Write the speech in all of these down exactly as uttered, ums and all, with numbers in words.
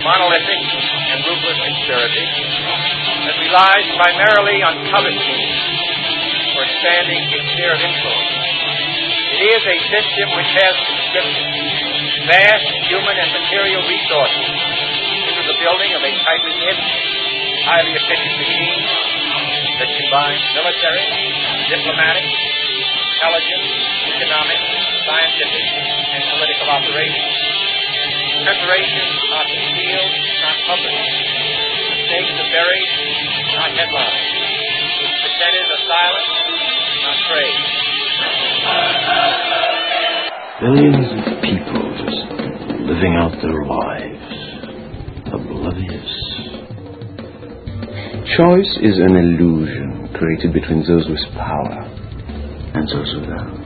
monolithic and ruthless conspiracy that relies primarily on covetousness for expanding its sphere of influence. It is a system which has conscripted vast human and material resources into the building of a tightly knit, highly efficient machine that combines military, diplomatic, intelligence, economic, scientific, and political operations. Preparations are concealed, not published. Mistakes are buried, not headlined. Pretenders are silent, not praised. Billions of people just living out their lives, oblivious. Choice is an illusion created between those with power and those without.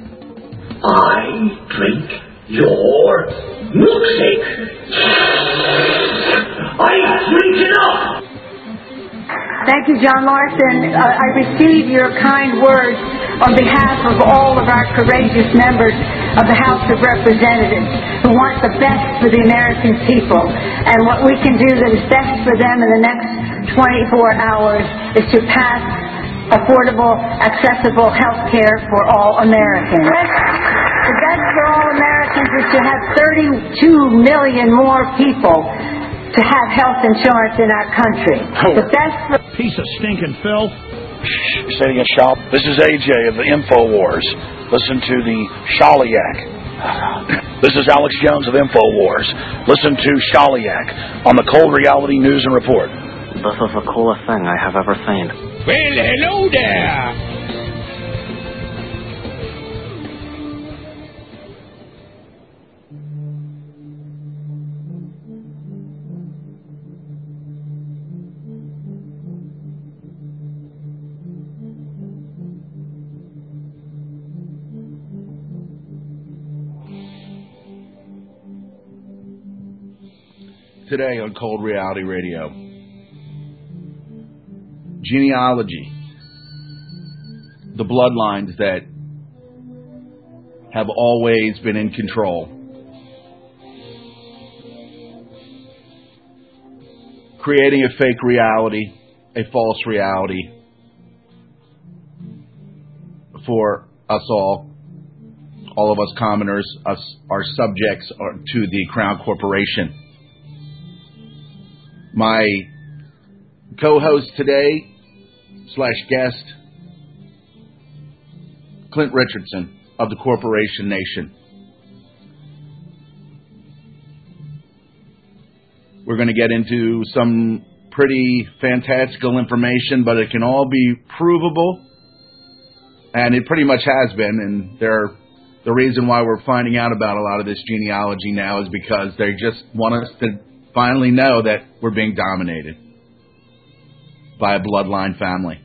I drink your milkshake. I drink it up. Thank you, John Larson. Uh, I receive your kind words on behalf of all of our courageous members of the House of Representatives who want the best for the American people. And what we can do that is best for them in the next twenty-four hours is to pass affordable, accessible health care for all Americans. The best for all Americans is to have thirty-two million more people to have health insurance in our country. The best for... Piece of stinking filth. Say it again, Shaw. This is A J of the InfoWars. Listen to the Shaliak. This is Alex Jones of InfoWars. Listen to Shaliak on the Cold Reality News and Report. This is the coolest thing I have ever seen. Well, hello there. Today on Cold Reality Radio, genealogy, the bloodlines that have always been in control, creating a fake reality, a false reality for us all, all of us commoners, us, our subjects are to the Crown Corporation. My co-host today, slash guest, Clint Richardson of the Corporation Nation. We're going to get into some pretty fantastical information, but it can all be provable, and it pretty much has been, and they're, the reason why we're finding out about a lot of this genealogy now is because they just want us to finally know that we're being dominated by a bloodline family.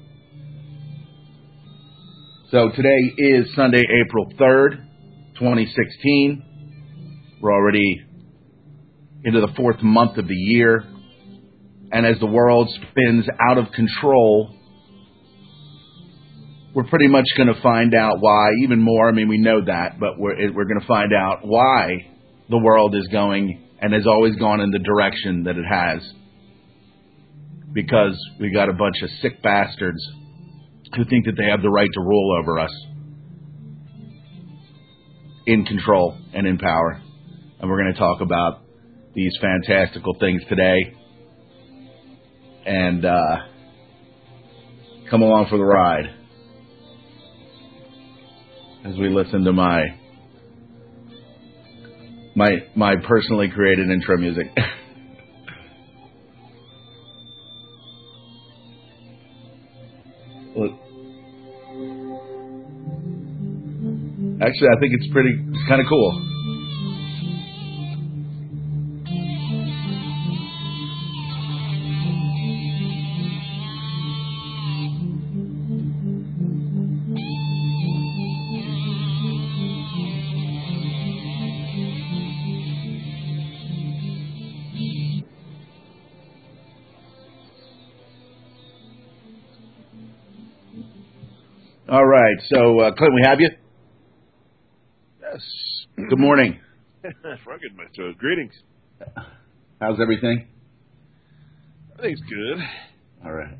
So today is Sunday, April third, twenty sixteen. We're already into the fourth month of the year. And as the world spins out of control, we're pretty much going to find out why, even more. I mean, we know that, but we're, we're going to find out why the world is going and has always gone in the direction that it has. Because we got a bunch of sick bastards who think that they have the right to rule over us. In control and in power. And we're going to talk about these fantastical things today. And uh, come along for the ride. As we listen to my My my personally created intro music. Look. Actually, I think it's pretty, it's kind of cool. All right, so uh, Clint, we have you? Yes. Good morning. That's rugged, Mister Greetings. How's everything? Everything's good. All right.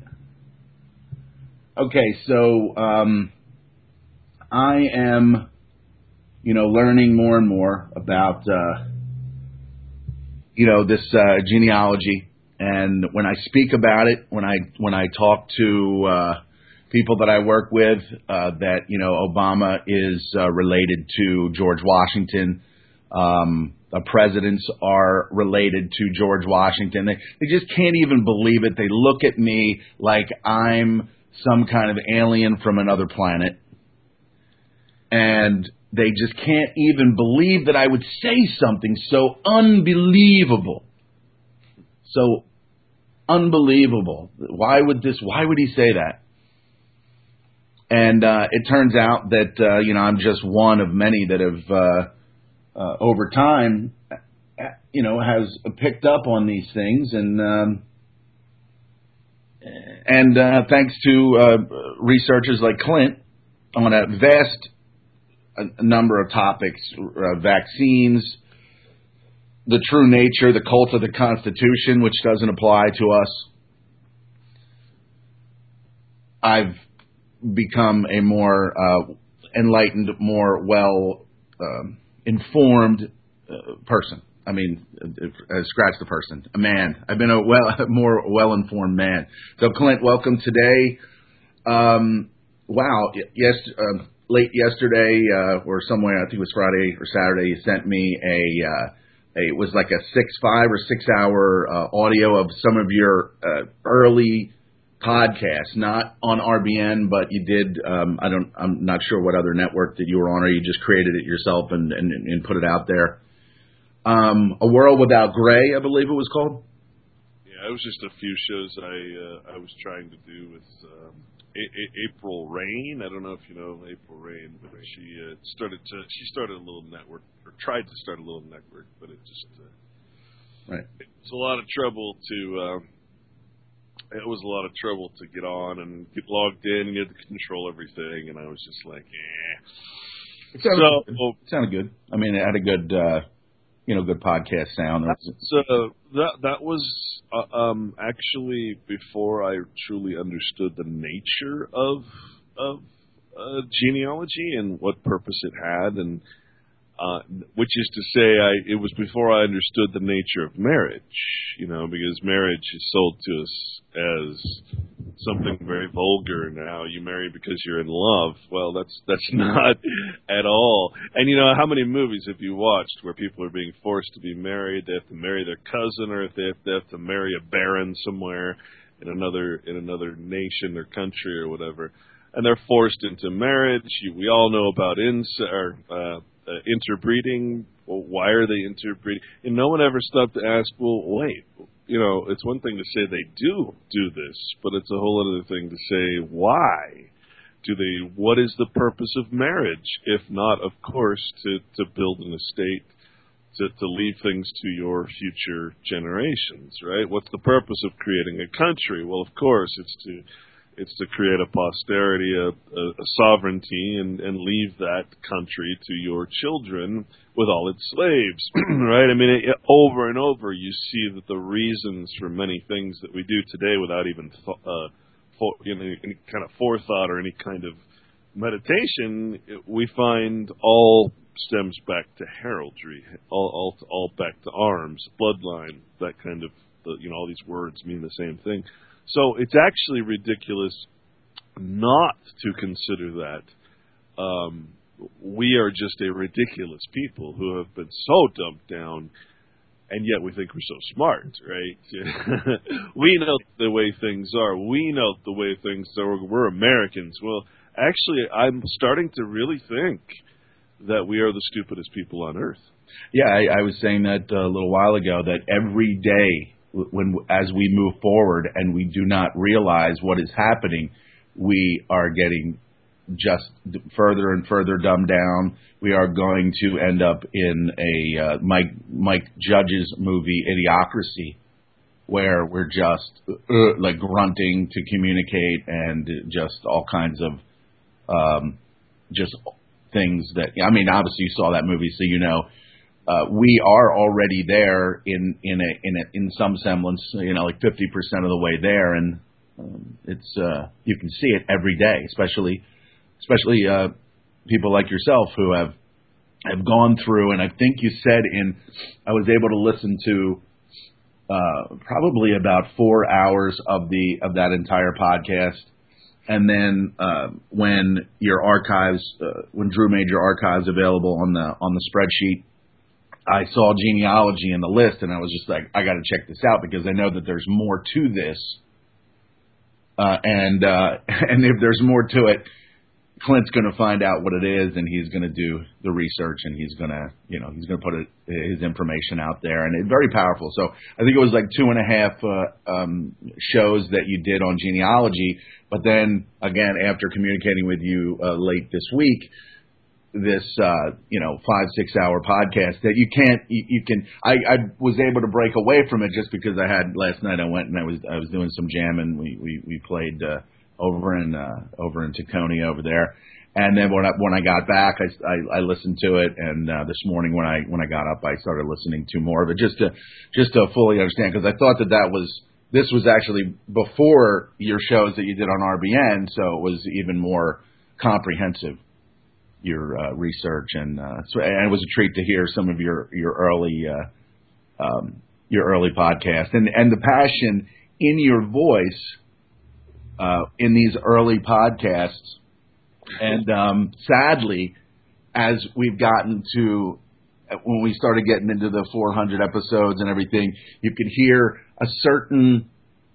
Okay, so um, I am, you know, learning more and more about, uh, you know, this uh, genealogy, and when I speak about it, when I when I talk to uh, people that I work with, uh, that you know, Obama is uh, related to George Washington. Um, the presidents are related to George Washington. They they just can't even believe it. They look at me like I'm some kind of alien from another planet, and they just can't even believe that I would say something so unbelievable. So unbelievable. Why would this, why would he say that? And uh, it turns out that, uh, you know, I'm just one of many that have, uh, uh, over time, you know, has picked up on these things. And, um, and uh, thanks to uh, researchers like Clint on a vast a number of topics, uh, vaccines, the true nature, the cult of the Constitution, which doesn't apply to us. I've become a more uh, enlightened, more well um, informed uh, person. I mean, uh, scratch the person, a man. I've been a well, more well informed man. So, Clint, welcome today. Um, wow, yes. Uh, Late yesterday, uh, or somewhere, I think it was Friday or Saturday, you sent me a, uh, a it was like a six, five or six hour uh, audio of some of your uh, early podcasts, not on R B N, but you did. Um, I don't, I'm not sure what other network that you were on, or you just created it yourself and and, and put it out there. Um, A World Without Gray, I believe it was called. Yeah, it was just a few shows I uh, I was trying to do with. Um A- A- April Rain. I don't know if you know April Rain, but she uh, started to she started a little network or tried to start a little network, but it just uh, right. It was a lot of trouble to um, it was a lot of trouble to get on and get logged in and you had to control everything, and I was just like, eh. It sounded, so good. It sounded good. I mean, it had a good. Uh, You know, good podcast sound. So that that was uh, um, actually before I truly understood the nature of of uh, genealogy and what purpose it had, and uh, which is to say, I it was before I understood the nature of marriage. You know, because marriage is sold to us as something very vulgar now. You marry because you're in love. Well, that's that's not at all. And you know, how many movies have you watched where people are being forced to be married? They have to marry their cousin, or if they have, they have to marry a baron somewhere in another in another nation or country or whatever, and they're forced into marriage. You, we all know about ins or uh, uh, interbreeding. Well, why are they interbreeding? And no one ever stopped to ask, well, wait. You know, it's one thing to say they do do this, but it's a whole other thing to say why. Do they? What is the purpose of marriage? If not, of course, to, to build an estate, to, to leave things to your future generations, right? What's the purpose of creating a country? Well, of course, it's to it's to create a posterity, a, a, a sovereignty, and, and leave that country to your children with all its slaves, right? I mean, it, over and over, you see that the reasons for many things that we do today, without even th- uh, for, you know, any kind of forethought or any kind of meditation, we find all stems back to heraldry, all all, all back to arms, bloodline, that kind of, the, you know, all these words mean the same thing. So it's actually ridiculous not to consider that. Um, we are just a ridiculous people who have been so dumped down, and yet we think we're so smart, right? We know the way things are. We know the way things are. We're Americans. Well, actually, I'm starting to really think that we are the stupidest people on earth. Yeah, I, I was saying that a little while ago, that every day, when as we move forward and we do not realize what is happening, we are getting just further and further dumbed down. We are going to end up in a uh, Mike Mike Judge's movie Idiocracy, where we're just uh, like grunting to communicate and just all kinds of um, just things that, I mean, obviously you saw that movie, so you know uh, we are already there in in a, in a, in some semblance, you know, like fifty percent of the way there, and um, it's uh, you can see it every day, especially especially uh, people like yourself who have have gone through. And I think you said in I was able to listen to uh, probably about four hours of the of that entire podcast. And then uh, when your archives, uh, when Drew made your archives available on the on the spreadsheet, I saw genealogy in the list, and I was just like, I got to check this out because I know that there's more to this, uh, and uh, and if there's more to it, Clint's going to find out what it is, and he's going to do the research, and he's going to, you know, he's going to put it, his information out there, and it's very powerful. So I think it was like two and a half uh, um, shows that you did on genealogy, but then again, after communicating with you uh, late this week, this uh, you know five six hour podcast that you can't you, you can I, I was able to break away from it just because I had last night I went and I was I was doing some jamming. We we we played. Uh, over in uh, over in Tacony over there, and then when I when I got back, I, I, I listened to it, and uh, this morning when I when I got up, I started listening to more of it just to just to fully understand, because I thought that that was this was actually before your shows that you did on R B N, so it was even more comprehensive, your uh, research, and uh, so and it was a treat to hear some of your your early uh, um, your early podcast and and the passion in your voice. Uh, in these early podcasts, and um, sadly, as we've gotten to when we started getting into the four hundred episodes and everything, you could hear a certain,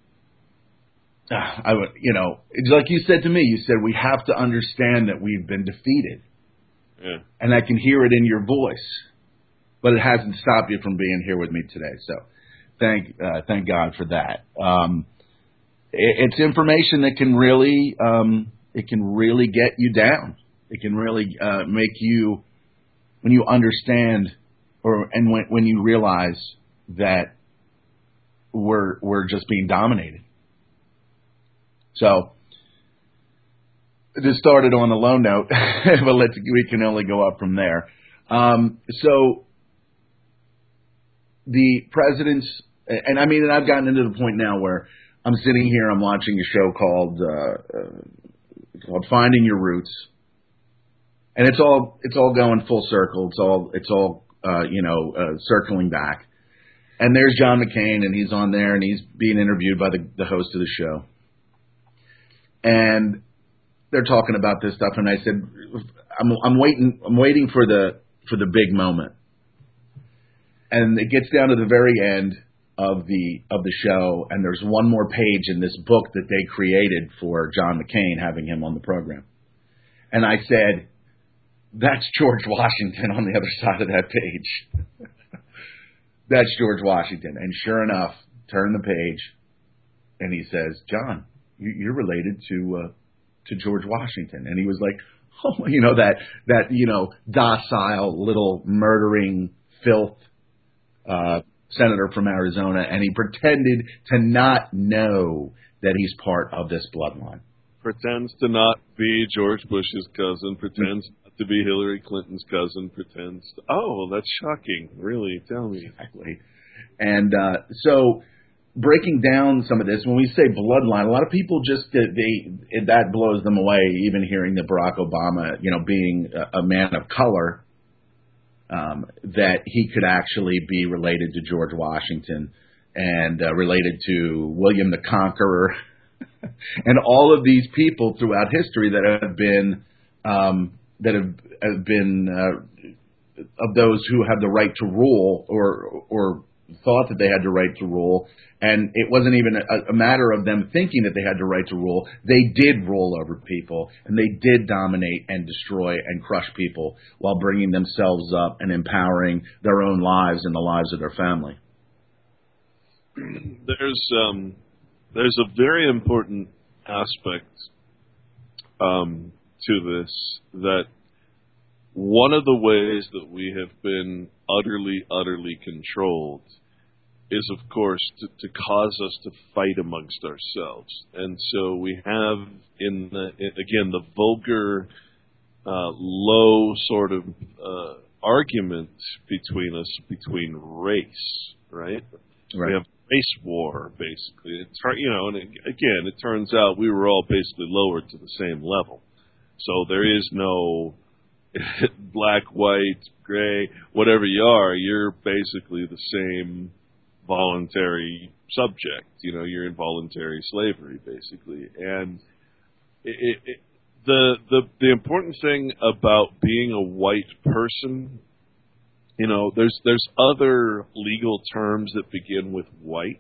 uh, I would, you know, it's like you said to me. You said we have to understand that we've been defeated, yeah. And I can hear it in your voice, but it hasn't stopped you from being here with me today. So, thank uh, thank God for that. Um, It's information that can really, um, it can really get you down. It can really uh, make you, when you understand, or and when when you realize that we're we're just being dominated. So this started on a low note, but let's we can only go up from there. Um, so the president's, and I mean, and I've gotten into the point now where I'm sitting here, I'm watching a show called uh, uh, called Finding Your Roots, and it's all it's all going full circle. It's all it's all uh, you know uh, circling back. And there's John McCain, and he's on there, and he's being interviewed by the, the host of the show, and they're talking about this stuff. And I said, I'm I'm waiting I'm waiting for the for the big moment, and it gets down to the very end of the of the show, and there's one more page in this book that they created for John McCain, having him on the program. And I said, that's George Washington on the other side of that page. That's George Washington. And sure enough, turn the page, and he says, John, you're related to uh, to George Washington. And he was like, oh, you know, that, that you know, docile little murdering filth uh senator from Arizona, and he pretended to not know that he's part of this bloodline. Pretends to not be George Bush's cousin, pretends not to be Hillary Clinton's cousin, pretends to, oh, that's shocking. Really, tell me. Exactly. And uh, so breaking down some of this, when we say bloodline, a lot of people just, they that blows them away, even hearing that Barack Obama, you know, being a, a man of color, Um, that he could actually be related to George Washington and uh, related to William the Conqueror and all of these people throughout history that have been um, that have, have been uh, of those who have the right to rule or or thought that they had the right to rule, and it wasn't even a, a matter of them thinking that they had the right to rule. They did rule over people, and they did dominate and destroy and crush people while bringing themselves up and empowering their own lives and the lives of their family. There's um, there's a very important aspect um, to this, that one of the ways that we have been utterly, utterly controlled is, of course, to, to cause us to fight amongst ourselves. And so we have, in the, again, the vulgar, uh, low sort of uh, argument between us between race, right? Right. We have race war, basically. It's, you know, and again, it turns out we were all basically lowered to the same level. So there is no black, white, gray, whatever you are, you're basically the same voluntary subject. You know, you're in voluntary slavery, basically. And it, it, it, the the the important thing about being a white person, you know, there's there's other legal terms that begin with white.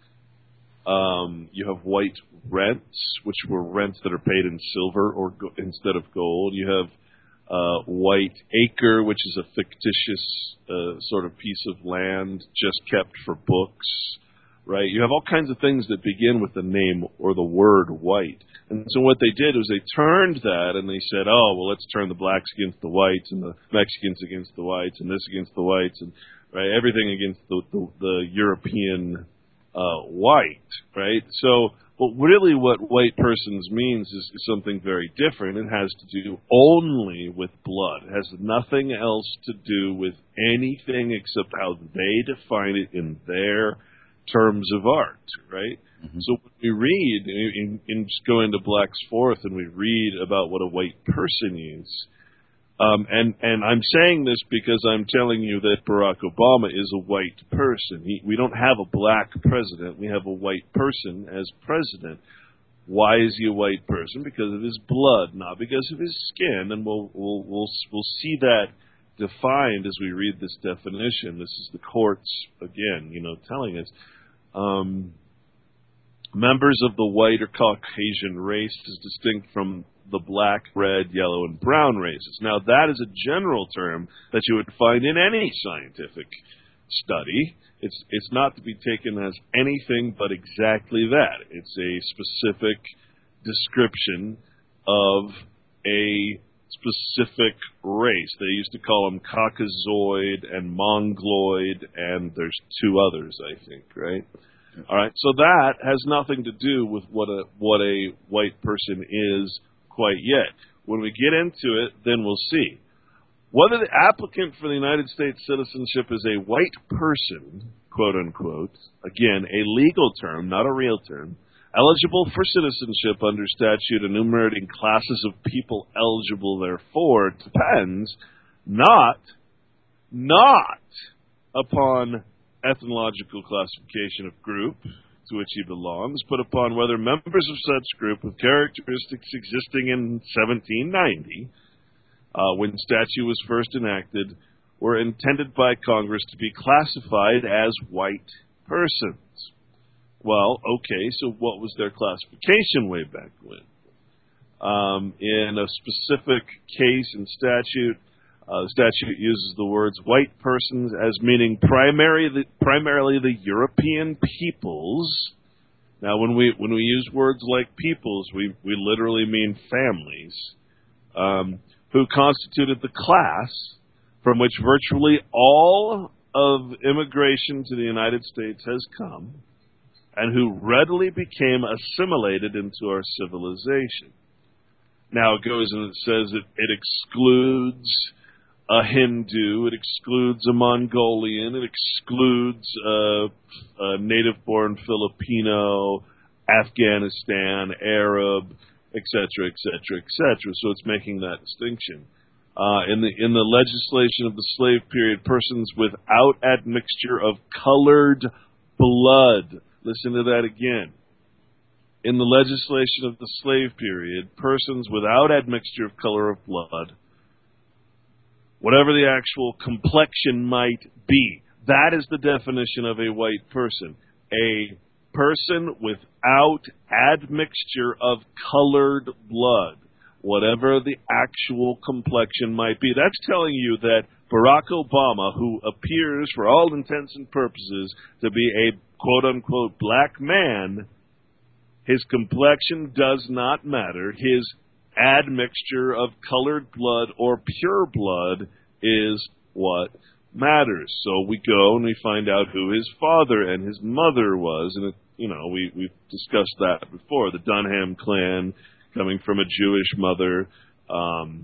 Um, you have white rents, which were rents that are paid in silver or go- instead of gold. You have uh, white acre, which is a fictitious uh, sort of piece of land just kept for books, right? You have all kinds of things that begin with the name or the word white. And so what they did was they turned that and they said, oh, well, let's turn the blacks against the whites and the Mexicans against the whites and this against the whites and right everything against the, the, the European uh, white, right? So but really what white persons means is, is something very different. It has to do only with blood. It has nothing else to do with anything except how they define it in their terms of art, right? Mm-hmm. So when we read, in, in just going to Black's Fourth, and we read about what a white person is, um, and, and I'm saying this because I'm telling you that Barack Obama is a white person. He, we don't have a black president. We have a white person as president. Why is he a white person? Because of his blood, not because of his skin. And we'll we'll we'll, we'll see that defined as we read this definition. This is the courts again, you know, telling us. Um, members of the white or Caucasian race is distinct from the black, red, yellow, and brown races. Now, that is a general term that you would find in any scientific study. It's it's not to be taken as anything but exactly that. It's a specific description of a specific race. They used to call them Caucasoid and Mongoloid, and there's two others, I think, right? All right, so that has nothing to do with what a what a white person is quite yet. When we get into it, then we'll see. Whether the applicant for the United States citizenship is a white person, quote unquote, again, a legal term, not a real term, eligible for citizenship under statute enumerating classes of people eligible therefore, depends not, not upon ethnological classification of group to which he belongs, but upon whether members of such group with characteristics existing in seventeen ninety, uh, when statute was first enacted, were intended by Congress to be classified as white persons. Well, okay, so what was their classification way back when? Um, in a specific case and statute, Uh, the statute uses the words white persons as meaning primary, the, primarily the European peoples. Now, when we when we use words like peoples, we, we literally mean families, um, who constituted the class from which virtually all of immigration to the United States has come, and who readily became assimilated into our civilization. Now, it goes and it says it, it excludes a Hindu, it excludes a Mongolian, it excludes a, a native-born Filipino, Afghanistan, Arab, et cetera, et cetera, et cetera. So it's making that distinction. Uh, in the in the legislation of the slave period, persons without admixture of colored blood. Listen to that again. In the legislation of the slave period, persons without admixture of color of blood, whatever the actual complexion might be, that is the definition of a white person. A person without admixture of colored blood, whatever the actual complexion might be. That's telling you that Barack Obama, who appears for all intents and purposes to be a quote-unquote black man, his complexion does not matter. His admixture of colored blood or pure blood is what matters. So we go and we find out who his father and his mother was, and it, you know we we've discussed that before. The Dunham clan coming from a Jewish mother, um,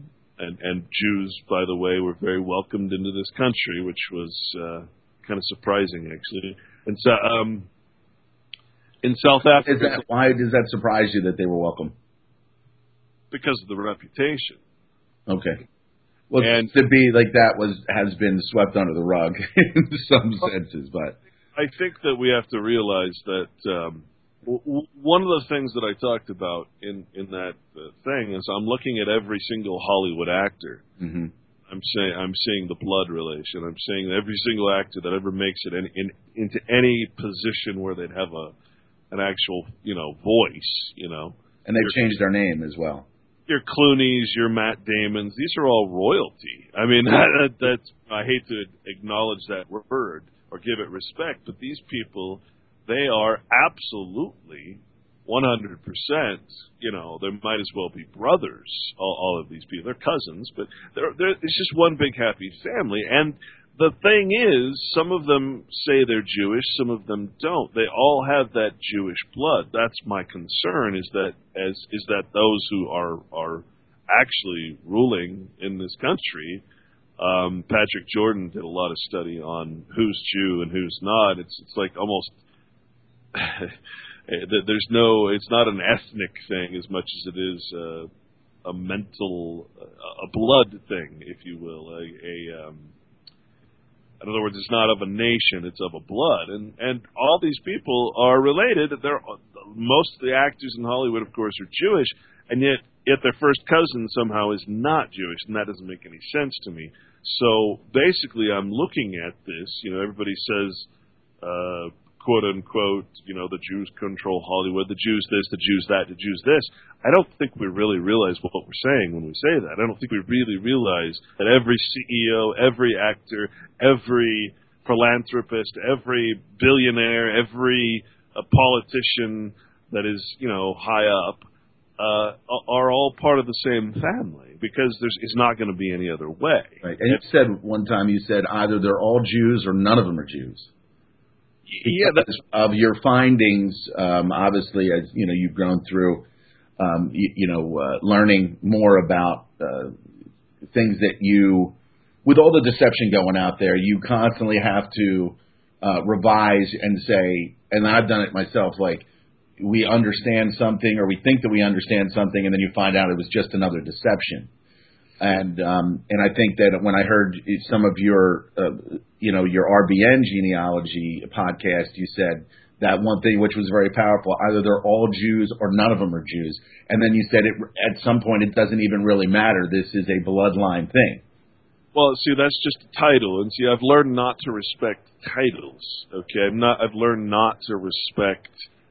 and and Jews, by the way, were very welcomed into this country, which was uh, kind of surprising, actually. And so, um, in South Africa, is that, why does that surprise you that they were welcome? Because of the reputation. Okay. Well, and to be like that was has been swept under the rug in some senses, but I think that we have to realize that um, w- one of the things that I talked about in in that uh, thing is I'm looking at every single Hollywood actor. Mm-hmm. I'm saying I'm seeing the blood relation. I'm saying every single actor that ever makes it in, in, into any position where they'd have a an actual you know voice, you know, and they've changed their name as well. Your Clooney's, your Matt Damon's, these are all royalty. I mean, that, that's I hate to acknowledge that word or give it respect, but these people, they are absolutely one hundred percent, you know, they might as well be brothers, all, all of these people. They're cousins, but they're, they're, it's just one big happy family. And the thing is, some of them say they're Jewish, some of them don't. They all have that Jewish blood. That's my concern, is that as is that those who are are actually ruling in this country, um, Patrick Jordan did a lot of study on who's Jew and who's not. It's it's like almost there's no, it's not an ethnic thing as much as it is a, a mental, a blood thing, if you will, a, a um, in other words, it's not of a nation; it's of a blood, and and all these people are related. They're most of the actors in Hollywood, of course, are Jewish, and yet yet their first cousin somehow is not Jewish, and that doesn't make any sense to me. So basically, I'm looking at this. You know, everybody says, uh, quote unquote, you know, the Jews control Hollywood, the Jews this, the Jews that, the Jews this. I don't think we really realize what we're saying when we say that. I don't think we really realize that every C E O, every actor, every philanthropist, every billionaire, every uh, politician that is, you know, high up, uh, are all part of the same family, because there's it's not going to be any other way. Right. And you said one time, you said either they're all Jews or none of them are Jews. Yeah, that's of your findings, um, obviously, as you know, you've gone through, um, you, you know, uh, learning more about uh, things that you, with all the deception going out there, you constantly have to uh, revise and say, and I've done it myself, like, we understand something, or we think that we understand something, and then you find out it was just another deception. And um, and I think that when I heard some of your, uh, you know, your R B N genealogy podcast, you said that one thing which was very powerful: either they're all Jews or none of them are Jews. And then you said it, at some point it doesn't even really matter. This is a bloodline thing. Well, see, that's just a title, and see, I've learned not to respect titles. Okay, I'm not. I've learned not to respect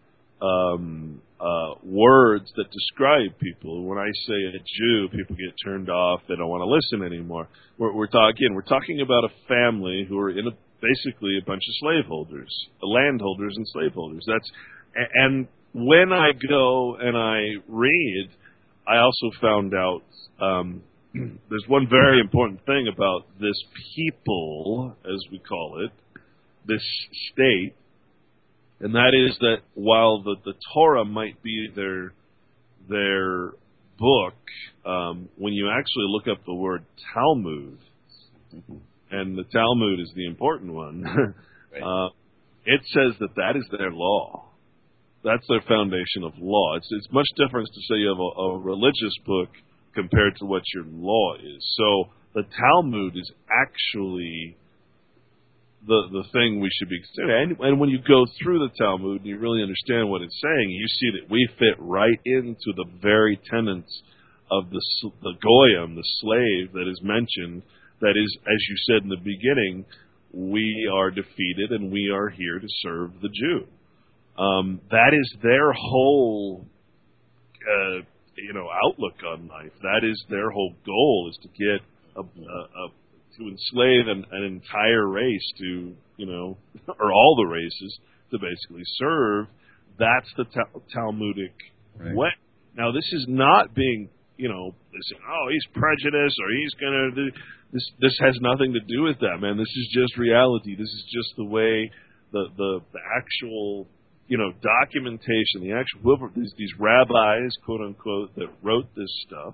um, uh, words that describe people. When I say a Jew, people get turned off. They don't want to listen anymore. We're, we're talking again. We're talking about a family who are in a, basically a bunch of slaveholders, landholders and slaveholders. That's and when I go and I read, I also found out um, there's one very important thing about this people, as we call it, this state. And that is that while the, the Torah might be their their book, um, when you actually look up the word Talmud, and the Talmud is the important one, uh, it says that that is their law. That's their foundation of law. It's it's much different to say you have a, a religious book compared to what your law is. So the Talmud is actually the the thing we should be considering. And, and when you go through the Talmud and you really understand what it's saying, you see that we fit right into the very tenets of the the goyim, the slave that is mentioned, that is, as you said in the beginning, we are defeated and we are here to serve the Jew. Um, that is their whole uh, you know, outlook on life. That is their whole goal, is to get a, a, a to enslave an, an entire race to, you know, or all the races to basically serve. That's the ta- Talmudic right. way. Now, this is not being, you know, saying, oh, he's prejudiced or he's going to do this. This has nothing to do with that, man. This is just reality. This is just the way the the, the actual, you know, documentation, the actual, whoever, these, these rabbis, quote unquote, that wrote this stuff,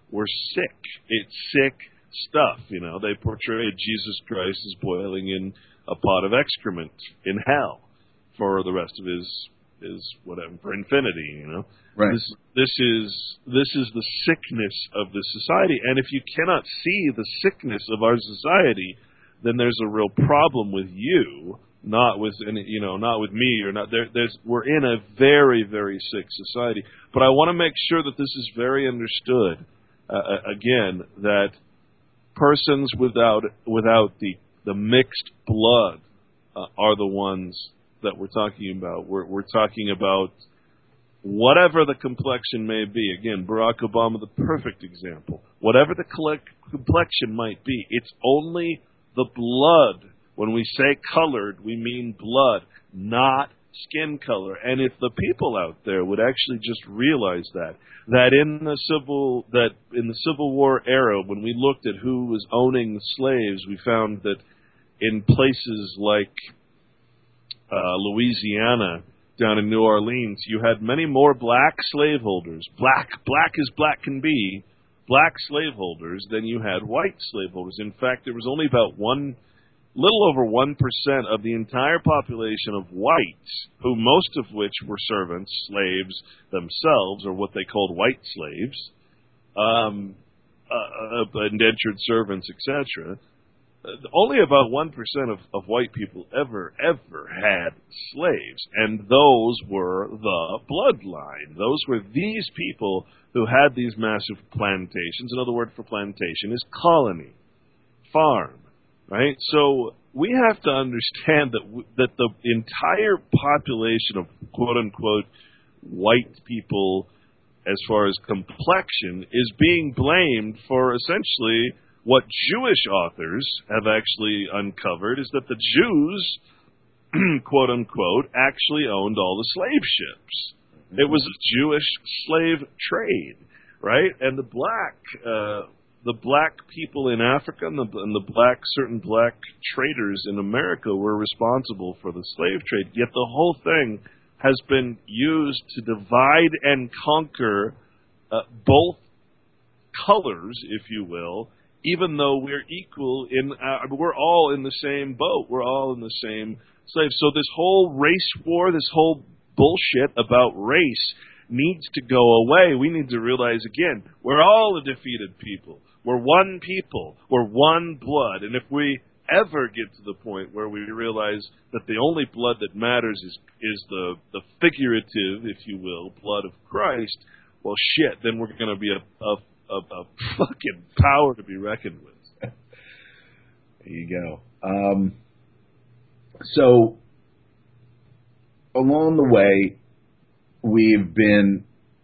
were sick. It's sick stuff, you know. They portrayed Jesus Christ as boiling in a pot of excrement in hell for the rest of his his whatever, for infinity, you know. Right. This this is this is the sickness of the society, and if you cannot see the sickness of our society, then there's a real problem with you, not with any, you know, not with me, or not there. There's we're in a very very sick society. But I want to make sure that this is very understood. Uh, again, that persons without without the the mixed blood uh, are the ones that we're talking about. We're we're talking about whatever the complexion may be. Again, Barack Obama, the perfect example. Whatever the collect, complexion might be, it's only the blood. When we say colored, we mean blood, not skin color. And if the people out there would actually just realize that, that in the civil that in the Civil War era, when we looked at who was owning the slaves, we found that in places like uh, Louisiana, down in New Orleans, you had many more black slaveholders, black, black as black can be, black slaveholders than you had white slaveholders. In fact, there was only about one, little over one percent of the entire population of whites, who most of which were servants, slaves themselves, or what they called white slaves, um, uh, uh, indentured servants, et cetera. Uh, only about one percent of, of white people ever, ever had slaves. And those were the bloodline. Those were these people who had these massive plantations. Another word for plantation is colony, farm, right? So we have to understand that w- that the entire population of quote-unquote white people, as far as complexion, is being blamed for essentially what Jewish authors have actually uncovered, is that the Jews, quote-unquote, actually owned all the slave ships. It was a Jewish slave trade, right? And the black uh, the black people in Africa and the, and the black certain black traders in America were responsible for the slave trade. Yet the whole thing has been used to divide and conquer uh, both colors, if you will, even though we're equal in, uh, we're all in the same boat. We're all in the same slave. So this whole race war, this whole bullshit about race needs to go away. We need to realize, again, we're all a defeated people. We're one people. We're one blood. And if we ever get to the point where we realize that the only blood that matters is is the, the figurative, if you will, blood of Christ, well, shit, then we're going to be a, a A, a fucking power to be reckoned with. There you go. Um, so, along the way, we've been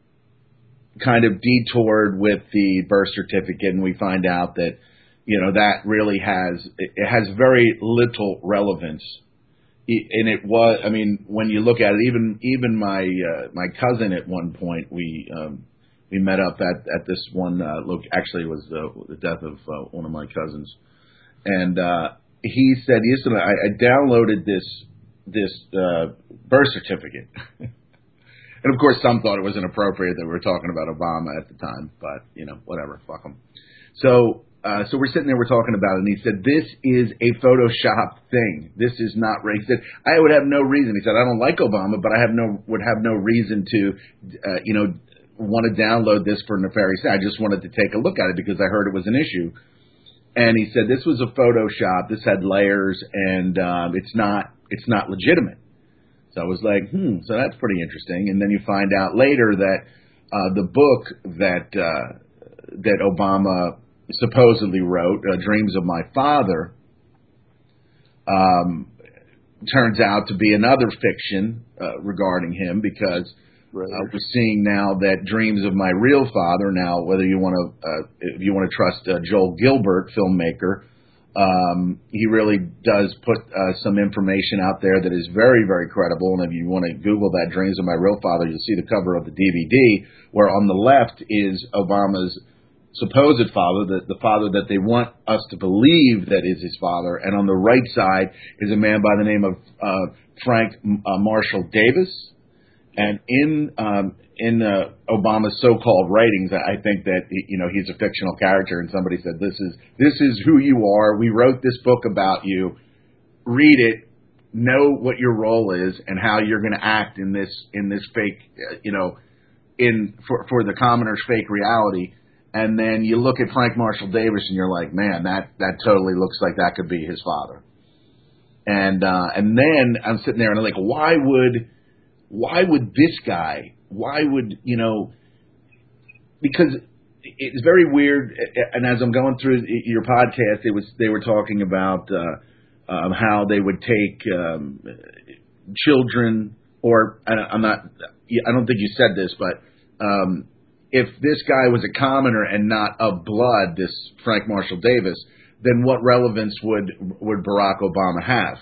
kind of detoured with the birth certificate, and we find out that, you know, that really has, it has very little relevance. And it was, I mean, when you look at it, even even my uh, my cousin at one point, we um, we met up at, at this one, uh, look, actually it was uh, the death of uh, one of my cousins. And uh, he said, yesterday, I, I downloaded this this uh, birth certificate. And of course, some thought it was inappropriate that we were talking about Obama at the time, but, you know, whatever, fuck him. So, uh, so we're sitting there, we're talking about it, and he said, this is a Photoshop thing. This is not race. He said, I would have no reason. He said, I don't like Obama, but I have no would have no reason to, uh, you know, want to download this for nefarious. I just wanted to take a look at it because I heard it was an issue. And he said this was a Photoshop. This had layers, and um, it's not it's not legitimate. So I was like, hmm. So that's pretty interesting. And then you find out later that uh, the book that uh, that Obama supposedly wrote, uh, "Dreams of My Father," um, turns out to be another fiction uh, regarding him because. Right. Uh, we're seeing now that Dreams of My Real Father. Now, whether you want to, uh, if you want to trust uh, Joel Gilbert, filmmaker, um, he really does put uh, some information out there that is very, very credible. And if you want to Google that Dreams of My Real Father, you'll see the cover of the D V D, where on the left is Obama's supposed father, the, the father that they want us to believe that is his father, and on the right side is a man by the name of uh, Frank uh, Marshall Davis. And in um, in uh, Obama's so-called writings, I think that you know he's a fictional character, and somebody said this is this is who you are. We wrote this book about you. Read it, know what your role is, and how you're going to act in this in this fake, uh, you know, in for for the commoner's fake reality. And then you look at Frank Marshall Davis, and you're like, man, that that totally looks like that could be his father. And uh, and then I'm sitting there and I'm like, why would why would this guy? Why would you know? Because it's very weird. And as I'm going through your podcast, it was they were talking about uh, um, how they would take um, children, or I'm not. I don't think you said this, but um, if this guy was a commoner and not of blood, this Frank Marshall Davis, then what relevance would would Barack Obama have?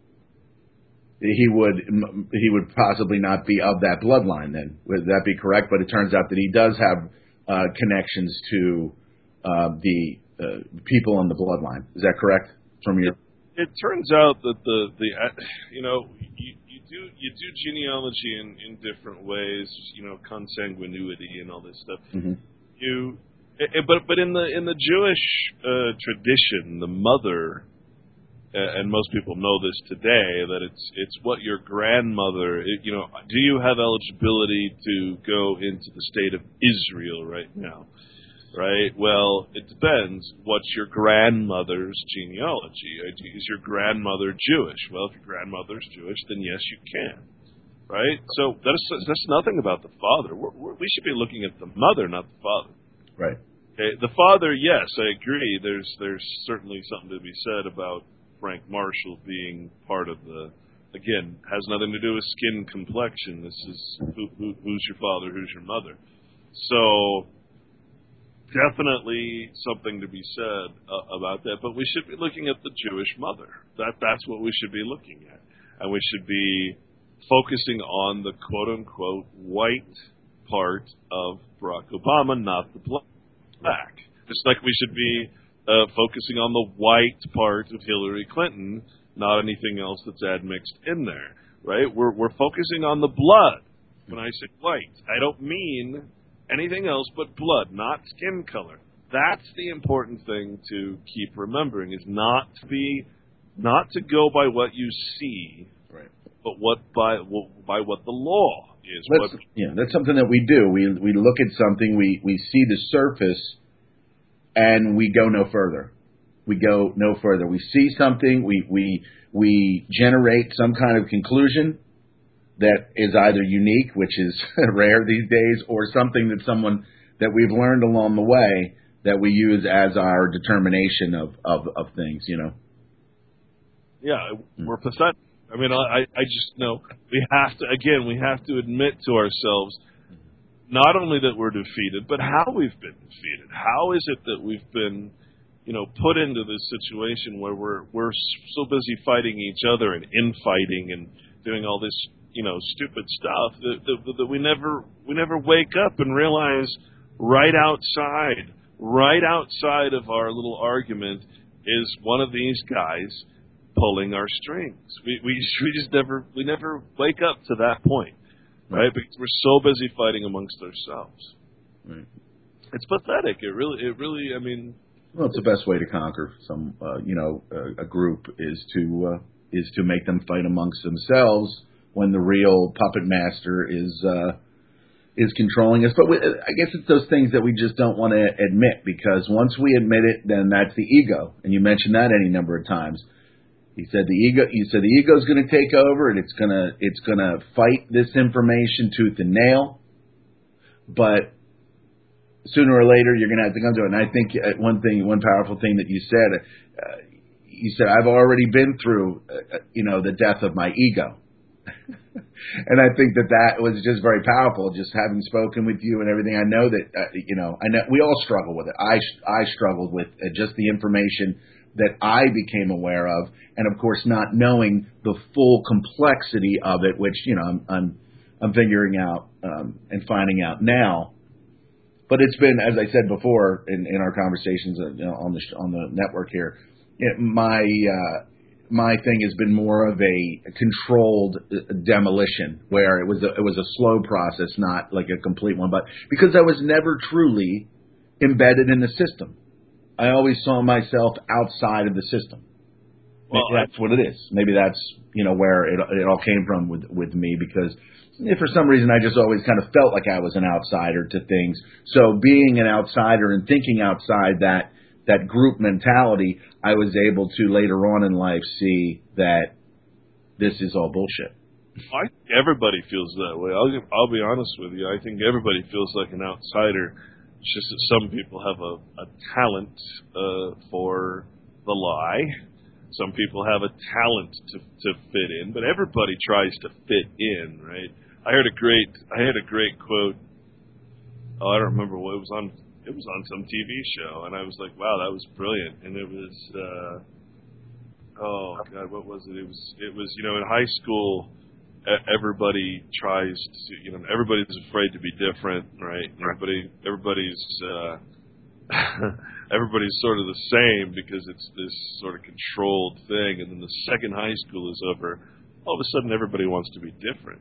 He would he would possibly not be of that bloodline. Then would that be correct? But it turns out that he does have uh, connections to uh, the uh, people in the bloodline. Is that correct? From your, it, it turns out that the the you know you, you do you do genealogy in, in different ways. You know, consanguinity and all this stuff. Mm-hmm. You. It, but but in the in the Jewish uh, tradition, the mother, uh, and most people know this today, that it's it's what your grandmother. It, you know, do you have eligibility to go into the state of Israel right now? Right. Well, it depends. What's your grandmother's genealogy? Is your grandmother Jewish? Well, if your grandmother's Jewish, then yes, you can. Right. So that's that's nothing about the father. We're, we're, we should be looking at the mother, not the father. Right. Okay. The father, yes, I agree. There's there's certainly something to be said about Frank Marshall being part of the. Again, has nothing to do with skin complexion. This is who, who, who's your father, who's your mother. So definitely something to be said uh, about that. But we should be looking at the Jewish mother. That that's what we should be looking at, and we should be focusing on the quote unquote white part of Barack Obama, not the black. Just like we should be uh, focusing on the white part of Hillary Clinton, not anything else that's admixed in there, right? We're we're focusing on the blood. When I say white, I don't mean anything else but blood, not skin color. That's the important thing to keep remembering: is not to be, not to go by what you see, right, but what by by what the law. That's, yeah, that's something that we do. We we look at something, we, we see the surface, and we go no further. We go no further. We see something, we we we generate some kind of conclusion that is either unique, which is rare these days, or something that someone that we've learned along the way that we use as our determination of, of, of things. You know. Yeah, we're pathetic. I mean, I, I just know we have to, again, we have to admit to ourselves not only that we're defeated, but how we've been defeated. How is it that we've been, you know, put into this situation where we're we're so busy fighting each other and infighting and doing all this, you know, stupid stuff that, that, that we never we never wake up and realize right outside, right outside of our little argument is one of these guys pulling our strings. We we we just never we never wake up to that point, right? right? Because we're so busy fighting amongst ourselves. Right. It's pathetic. It really it really. I mean, well, it's the best way to conquer some uh, you know a, a group is to uh, is to make them fight amongst themselves when the real puppet master is uh, is controlling us. But we, I guess it's those things that we just don't want to admit, because once we admit it, then that's the ego, and you mentioned that any number of times. He said the ego. He said the ego is going to take over, and it's gonna it's gonna fight this information tooth and nail. But sooner or later, you're going to have to come to it. And I think one thing, one powerful thing that you said, uh, you said I've already been through, uh, you know, the death of my ego. And I think that that was just very powerful. Just having spoken with you and everything, I know that uh, you know, I know we all struggle with it. I I struggled with uh, just the information that I became aware of, and of course not knowing the full complexity of it, which you know I'm I'm, I'm figuring out um, and finding out now. But it's been, as I said before in, in our conversations uh, you know, on the on the network here, it, my uh, my thing has been more of a controlled demolition, where it was a, it was a slow process, not like a complete one. But because I was never truly embedded in the system, I always saw myself outside of the system. Well, Maybe that's what it is. Maybe that's, you know, where it, it all came from with with me, because if for some reason I just always kind of felt like I was an outsider to things. So being an outsider and thinking outside that that group mentality, I was able to later on in life see that this is all bullshit. I think everybody feels that way. I'll I'll be honest with you. I think everybody feels like an outsider. It's just that some people have a, a talent uh, for the lie. Some people have a talent to to fit in, but everybody tries to fit in, right? I heard a great I heard a great quote. Oh, I don't remember what it was on. It was on some T V show, and I was like, "Wow, that was brilliant." And it was, uh, oh God, what was it? It was it was you know, in high school, everybody tries to, you know, everybody's afraid to be different, right? Everybody everybody's uh, everybody's sort of the same because it's this sort of controlled thing. And then the second high school is over, all of a sudden everybody wants to be different.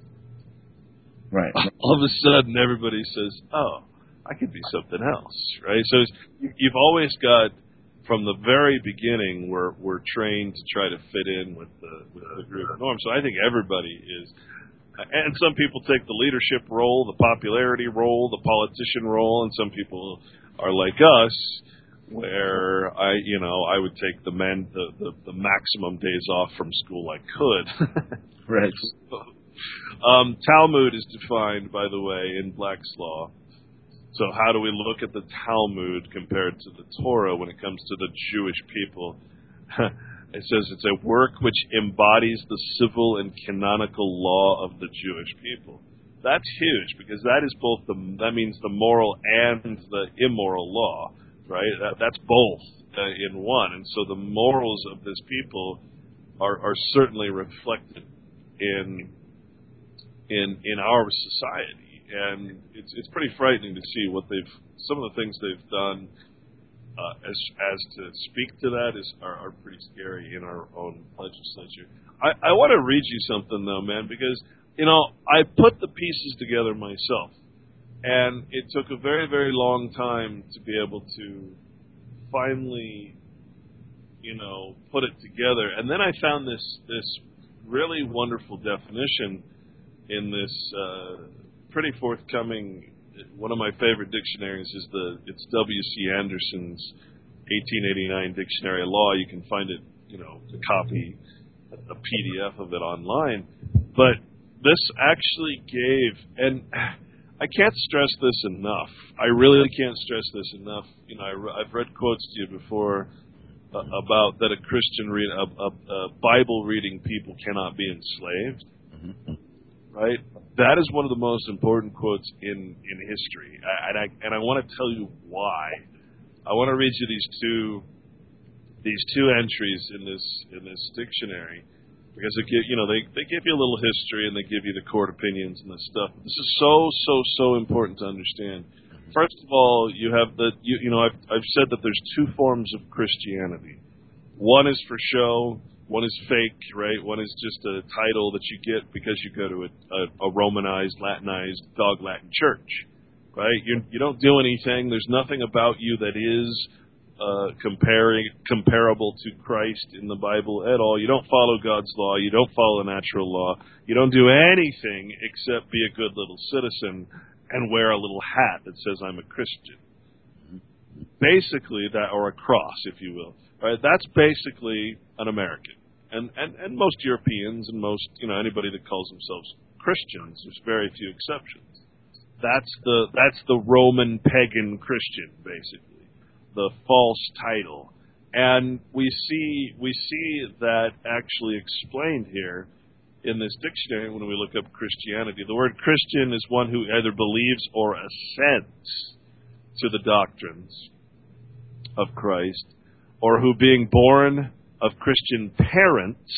Right. All of a sudden everybody says, "Oh, I could be something else," right? So it's, you've always got, from the very beginning, we're we're trained to try to fit in with the with the group norm. So I think everybody is, and some people take the leadership role, the popularity role, the politician role, and some people are like us, where I, you know, I would take the men the the, the maximum days off from school I could. Right. Um, Talmud is defined, by the way, in Black's Law. So how do we look at the Talmud compared to the Torah when it comes to the Jewish people? It says it's a work which embodies the civil and canonical law of the Jewish people. That's huge, because that is both the that means the moral and the immoral law, right? That, that's both uh, in one. And so the morals of this people are, are certainly reflected in in in our society. And it's it's pretty frightening to see what they've some of the things they've done uh, as as to speak to that is are, are pretty scary in our own legislature. I, I want to read you something though, man, because you know I put the pieces together myself, and it took a very very long time to be able to finally, you know, put it together. And then I found this this really wonderful definition in this. Uh, pretty forthcoming. One of my favorite dictionaries is the it's W C Anderson's eighteen eighty-nine Dictionary of Law. You can find it, you know, a copy, a P D F of it online. But this actually gave, and I can't stress this enough. I really can't stress this enough. You know, I, I've read quotes to you before uh, about that a Christian read a, a, a Bible reading people cannot be enslaved. Mm-hmm. Right? That is one of the most important quotes in, in history, I, and I and I want to tell you why. I want to read you these two these two entries in this in this dictionary, because it give, you know they, they give you a little history and they give you the court opinions and this stuff. This is so so so important to understand. First of all, you have the you, you know I've I've said that there's two forms of Christianity. One is for show. One is fake, right? One is just a title that you get because you go to a, a, a Romanized, Latinized, dog Latin church, right? You you don't do anything. There's nothing about you that is uh, comparing comparable to Christ in the Bible at all. You don't follow God's law. You don't follow natural law. You don't do anything except be a good little citizen and wear a little hat that says I'm a Christian. Basically, that, or a cross, if you will, right? That's basically an American. And, and and most Europeans and most, you know, anybody that calls themselves Christians, there's very few exceptions. That's the that's the Roman pagan Christian, basically, the false title. And we see we see that actually explained here in this dictionary when we look up Christianity. The word Christian is one who either believes or assents to the doctrines of Christ, or who, being born of Christian parents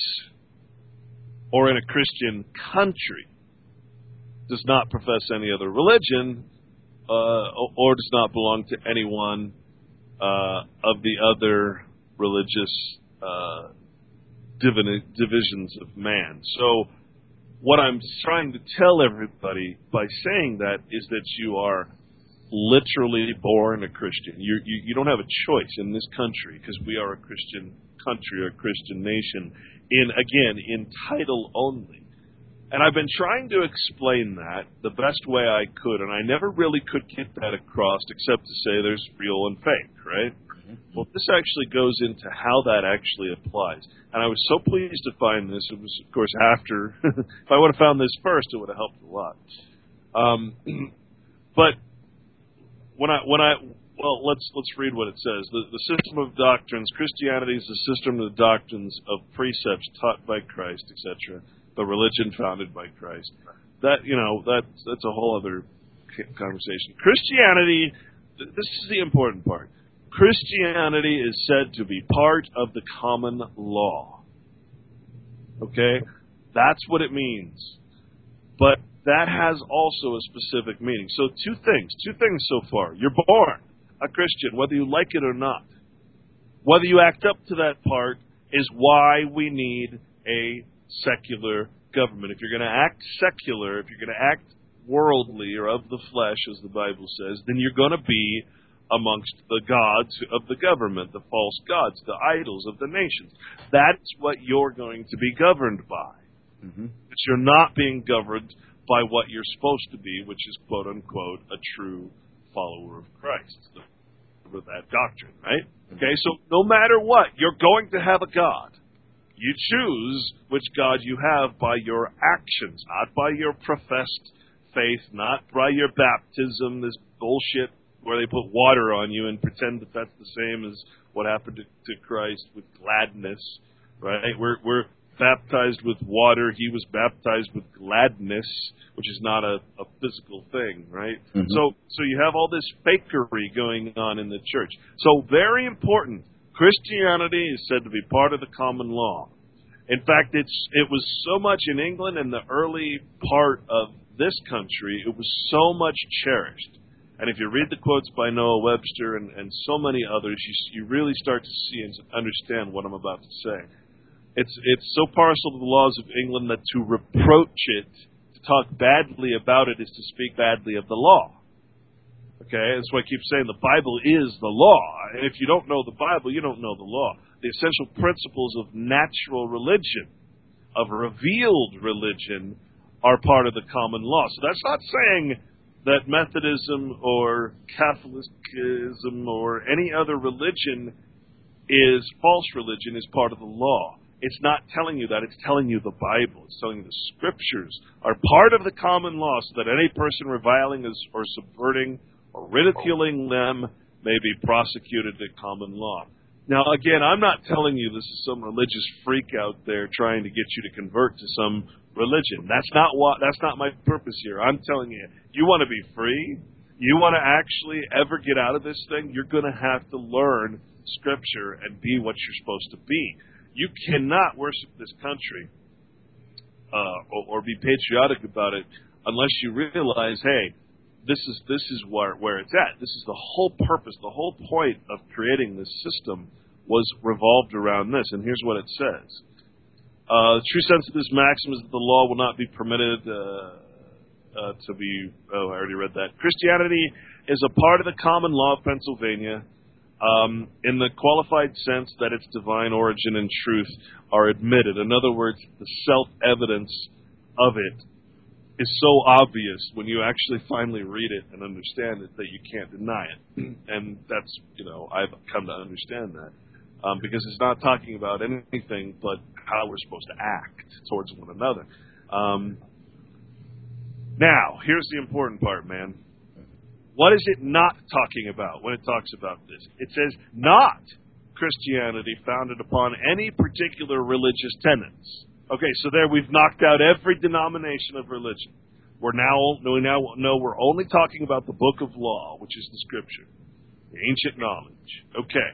or in a Christian country, does not profess any other religion uh, or does not belong to any one uh, of the other religious uh, divini- divisions of man. So what I'm trying to tell everybody by saying that is that you are literally born a Christian. You, you, you don't have a choice in this country, because we are a Christian country, or a Christian nation, in, again, in title only. And I've been trying to explain that the best way I could, and I never really could get that across except to say there's real and fake, right? Mm-hmm. Well, this actually goes into how that actually applies. And I was so pleased to find this. It was, of course, after. If I would have found this first, it would have helped a lot. Um, but when I, when I, well, let's let's read what it says. The, the system of doctrines, Christianity is the system of the doctrines of precepts taught by Christ, et cetera. The religion founded by Christ. That, you know, that that's a whole other conversation. Christianity, this is the important part. Christianity is said to be part of the common law. Okay? That's what it means. But that has also a specific meaning. So two things. Two things so far. You're born a Christian, whether you like it or not. Whether you act up to that part is why we need a secular government. If you're going to act secular, if you're going to act worldly or of the flesh, as the Bible says, then you're going to be amongst the gods of the government, the false gods, the idols of the nations. That's what you're going to be governed by. Mm-hmm. But you're not being governed by what you're supposed to be, which is, quote unquote, a true follower of Christ. With that doctrine, right? Okay, so no matter what, you're going to have a God. You choose which God you have by your actions, not by your professed faith, not by your baptism, this bullshit where they put water on you and pretend that that's the same as what happened to, to Christ with gladness, right? We're, we're baptized with water. He was baptized with gladness, which is not a, a physical thing, right? Mm-hmm. So, so you have all this fakery going on in the church. So very important. Christianity is said to be part of the common law. In fact, it's it was so much in England in the early part of this country, it was so much cherished. And if you read the quotes by Noah Webster and, and so many others, you, you really start to see and understand what I'm about to say. It's it's so partial to the laws of England that to reproach it, to talk badly about it, is to speak badly of the law. Okay, that's why I keep saying the Bible is the law. And if you don't know the Bible, you don't know the law. The essential principles of natural religion, of revealed religion, are part of the common law. So that's not saying that Methodism or Catholicism or any other religion is false religion, is part of the law. It's not telling you that. It's telling you the Bible. It's telling you the Scriptures are part of the common law, so that any person reviling or subverting or ridiculing them may be prosecuted at common law. Now, again, I'm not telling you this is some religious freak out there trying to get you to convert to some religion. That's not what. That's not my purpose here. I'm telling you, you want to be free, you want to actually ever get out of this thing, you're going to have to learn Scripture and be what you're supposed to be. You cannot worship this country uh, or, or be patriotic about it unless you realize, hey, this is this is where where it's at. This is the whole purpose, the whole point of creating this system was revolved around this. And here's what it says. Uh, the true sense of this maxim is that the law will not be permitted uh, uh, to be, oh, I already read that. Christianity is a part of the common law of Pennsylvania um, in the qualified sense that its divine origin and truth are admitted. In other words, the self-evidence of it is so obvious when you actually finally read it and understand it that you can't deny it. And that's, you know, I've come to understand that. Um, because it's not talking about anything but how we're supposed to act towards one another. Um, now, here's the important part, man. What is it not talking about when it talks about this? It says not Christianity founded upon any particular religious tenets. Okay, so there we've knocked out every denomination of religion. We're now, we now know we're only talking about the book of law, which is the Scripture, the ancient knowledge. Okay.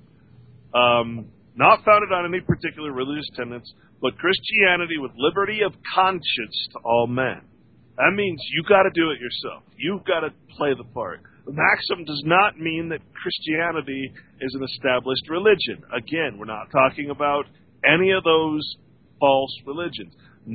Um, not founded on any particular religious tenets, but Christianity with liberty of conscience to all men. That means you got to do it yourself. You've got to play the part. The maxim does not mean that Christianity is an established religion. Again, we're not talking about any of those false religions,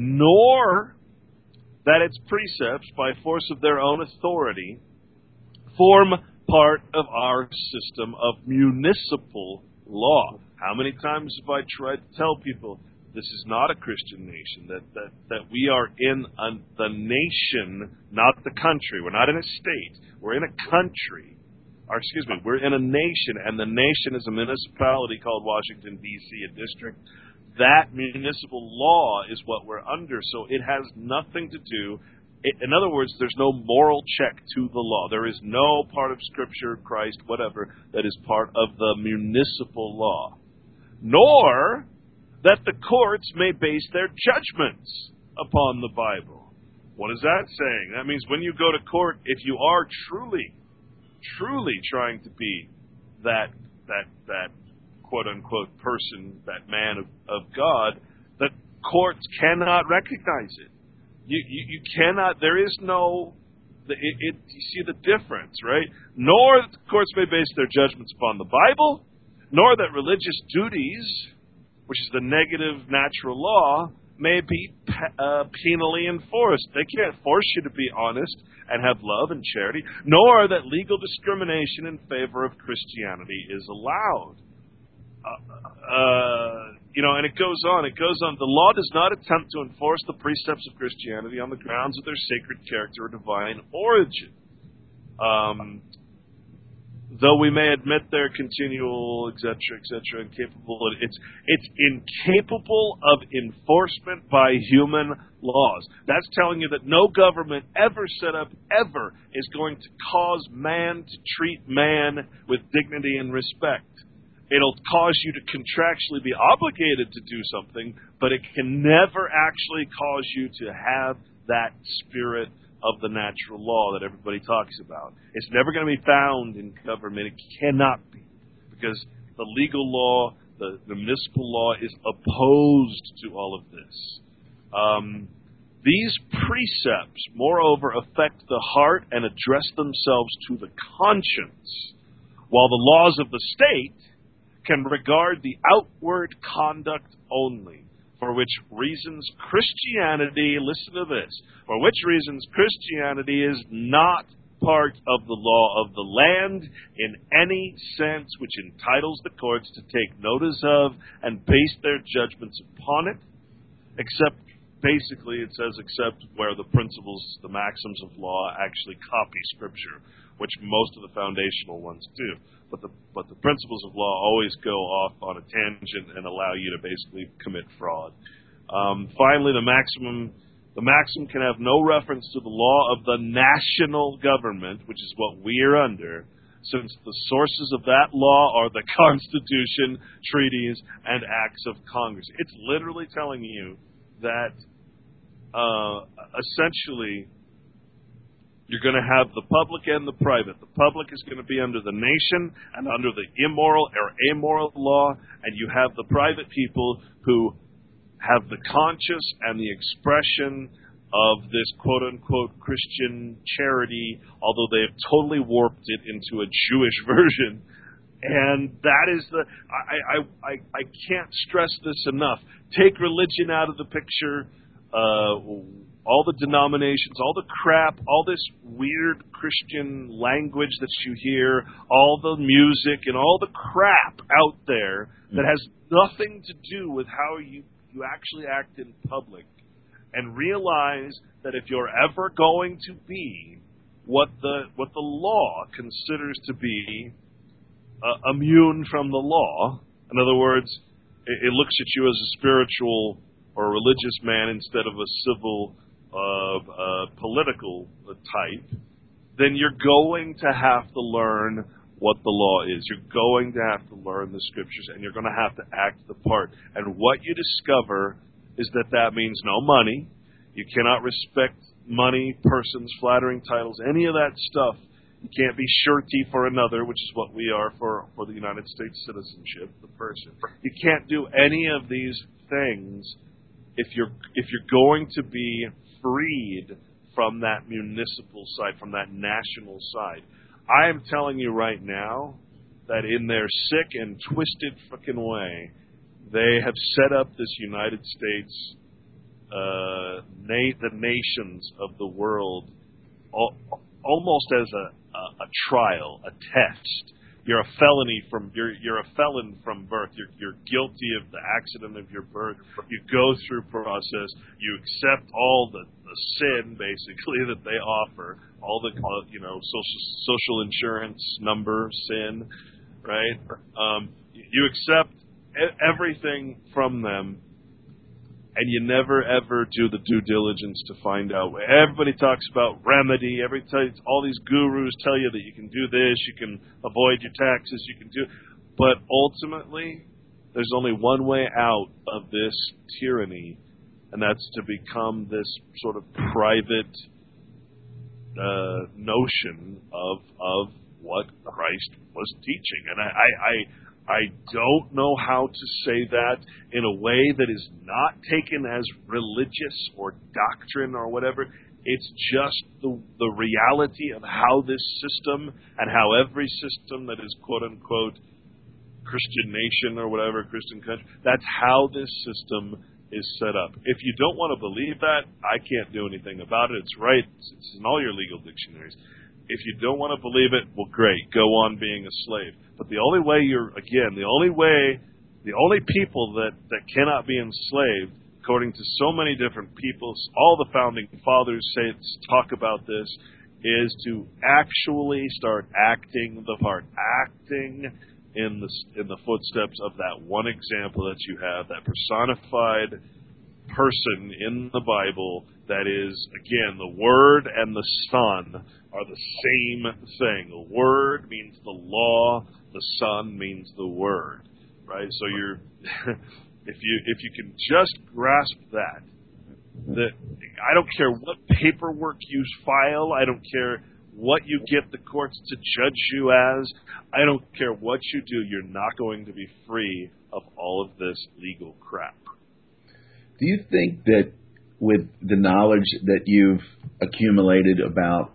nor that its precepts, by force of their own authority, form part of our system of municipal law. How many times have I tried to tell people this is not a Christian nation, that that, that we are in a, the nation, not the country. We're not in a state. We're in a country. Or excuse me, we're in a nation, and the nation is a municipality called Washington, D C, a district. That municipal law is what we're under, so it has nothing to do. In other words, there's no moral check to the law. There is no part of Scripture, Christ, whatever, that is part of the municipal law. Nor that the courts may base their judgments upon the Bible. What is that saying? That means when you go to court, if you are truly, truly trying to be that that that quote-unquote person, that man of, of God, that courts cannot recognize it. You, you, you cannot, there is no, it, it, you see the difference, right? Nor that the courts may base their judgments upon the Bible, nor that religious duties, which is the negative natural law, may be uh, penally enforced. They can't force you to be honest and have love and charity, nor that legal discrimination in favor of Christianity is allowed. Uh, uh, you know, and it goes on, it goes on. The law does not attempt to enforce the precepts of Christianity on the grounds of their sacred character or divine origin. Um, though we may admit their continual, et cetera, et cetera, incapable, it's, it's incapable of enforcement by human laws. That's telling you that no government ever set up, ever, is going to cause man to treat man with dignity and respect. It'll cause you to contractually be obligated to do something, but it can never actually cause you to have that spirit of the natural law that everybody talks about. It's never going to be found in government. It cannot be, because the legal law, the, the municipal law is opposed to all of this. Um, these precepts, moreover, affect the heart and address themselves to the conscience, while the laws of the state can regard the outward conduct only, for which reasons Christianity, listen to this, for which reasons Christianity is not part of the law of the land in any sense which entitles the courts to take notice of and base their judgments upon it, except, basically it says, except where the principles, the maxims of law actually copy Scripture, which most of the foundational ones do. But the but the principles of law always go off on a tangent and allow you to basically commit fraud. Um, finally, the maximum the maxim can have no reference to the law of the national government, which is what we are under, since the sources of that law are the Constitution, treaties, and acts of Congress. It's literally telling you that uh, essentially you're going to have the public and the private. The public is going to be under the nation and under the immoral or amoral law, and you have the private people who have the conscious and the expression of this quote-unquote Christian charity, although they have totally warped it into a Jewish version. And that is the... I, I, I, I can't stress this enough. Take religion out of the picture. Uh... All the denominations, all the crap, all this weird Christian language that you hear, all the music and all the crap out there that has nothing to do with how you, you actually act in public. And realize that if you're ever going to be what the what the law considers to be uh, immune from the law, in other words, it, it looks at you as a spiritual or religious man instead of a civil of a political type, then you're going to have to learn what the law is. You're going to have to learn the Scriptures, and you're going to have to act the part. And what you discover is that that means no money. You cannot respect money, persons, flattering titles, any of that stuff. You can't be surety for another, which is what we are for, for the United States citizenship, the person. You can't do any of these things if you're if you're going to be freed from that municipal side, from that national side. I am telling you right now that in their sick and twisted frickin' way, they have set up this United States, uh, na- the nations of the world, al- almost as a, a, a trial, a test. You're a felony from you're you're a felon from birth. You're you're guilty of the accident of your birth. You go through process. You accept all the, the sin basically that they offer. All the uh, you know social social insurance number sin, right? Um, you accept everything from them, and you never ever do the due diligence to find out. Everybody talks about remedy. Every time, all these gurus tell you that you can do this, you can avoid your taxes, you can do. But ultimately, there's only one way out of this tyranny, and that's to become this sort of private uh, notion of of what Christ was teaching. And I. I, I I don't know how to say that in a way that is not taken as religious or doctrine or whatever. It's just the the reality of how this system and how every system that is quote-unquote Christian nation or whatever, Christian country, that's how this system is set up. If you don't want to believe that, I can't do anything about it. It's right. It's in all your legal dictionaries. If you don't want to believe it, well, great. Go on being a slave. But the only way you're, again, the only way, the only people that, that cannot be enslaved, according to so many different people, all the founding fathers say, talk about this, is to actually start acting the part, acting in the in the footsteps of that one example that you have, that personified person in the Bible that is, again, the Word and the Son are the same thing. The Word means the law, the Son means the Word, right? So you're, if you if you can just grasp that, that I don't care what paperwork you file, I don't care what you get the courts to judge you as, I don't care what you do, you're not going to be free of all of this legal crap. Do you think that with the knowledge that you've accumulated about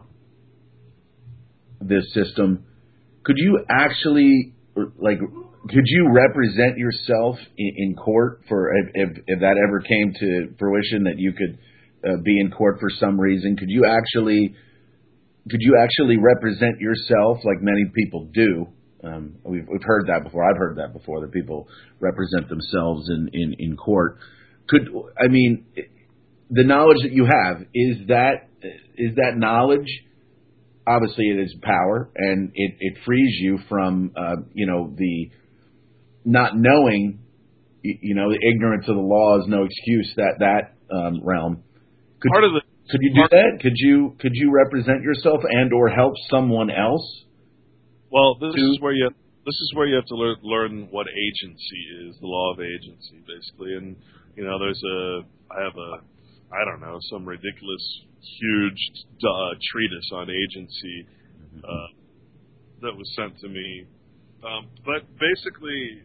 this system, could you actually, like, could you represent yourself in, in court for if, if that ever came to fruition that you could uh, be in court for some reason? Could you actually, could you actually represent yourself like many people do? Um, we've we've heard that before. I've heard that before, that people represent themselves in, in, in court. Could I mean the knowledge that you have, is that is that knowledge? Obviously, it is power, and it, it frees you from uh, you know the not knowing, you know, the ignorance of the law is no excuse. That that um, realm. Could part of the could you do that? Could you could you represent yourself and or help someone else? Well, this to, is where you this is where you have to learn, learn what agency is, the law of agency, basically. And you know, there's a I have a I don't know some ridiculous huge uh, treatise on agency uh, that was sent to me. Um, but basically,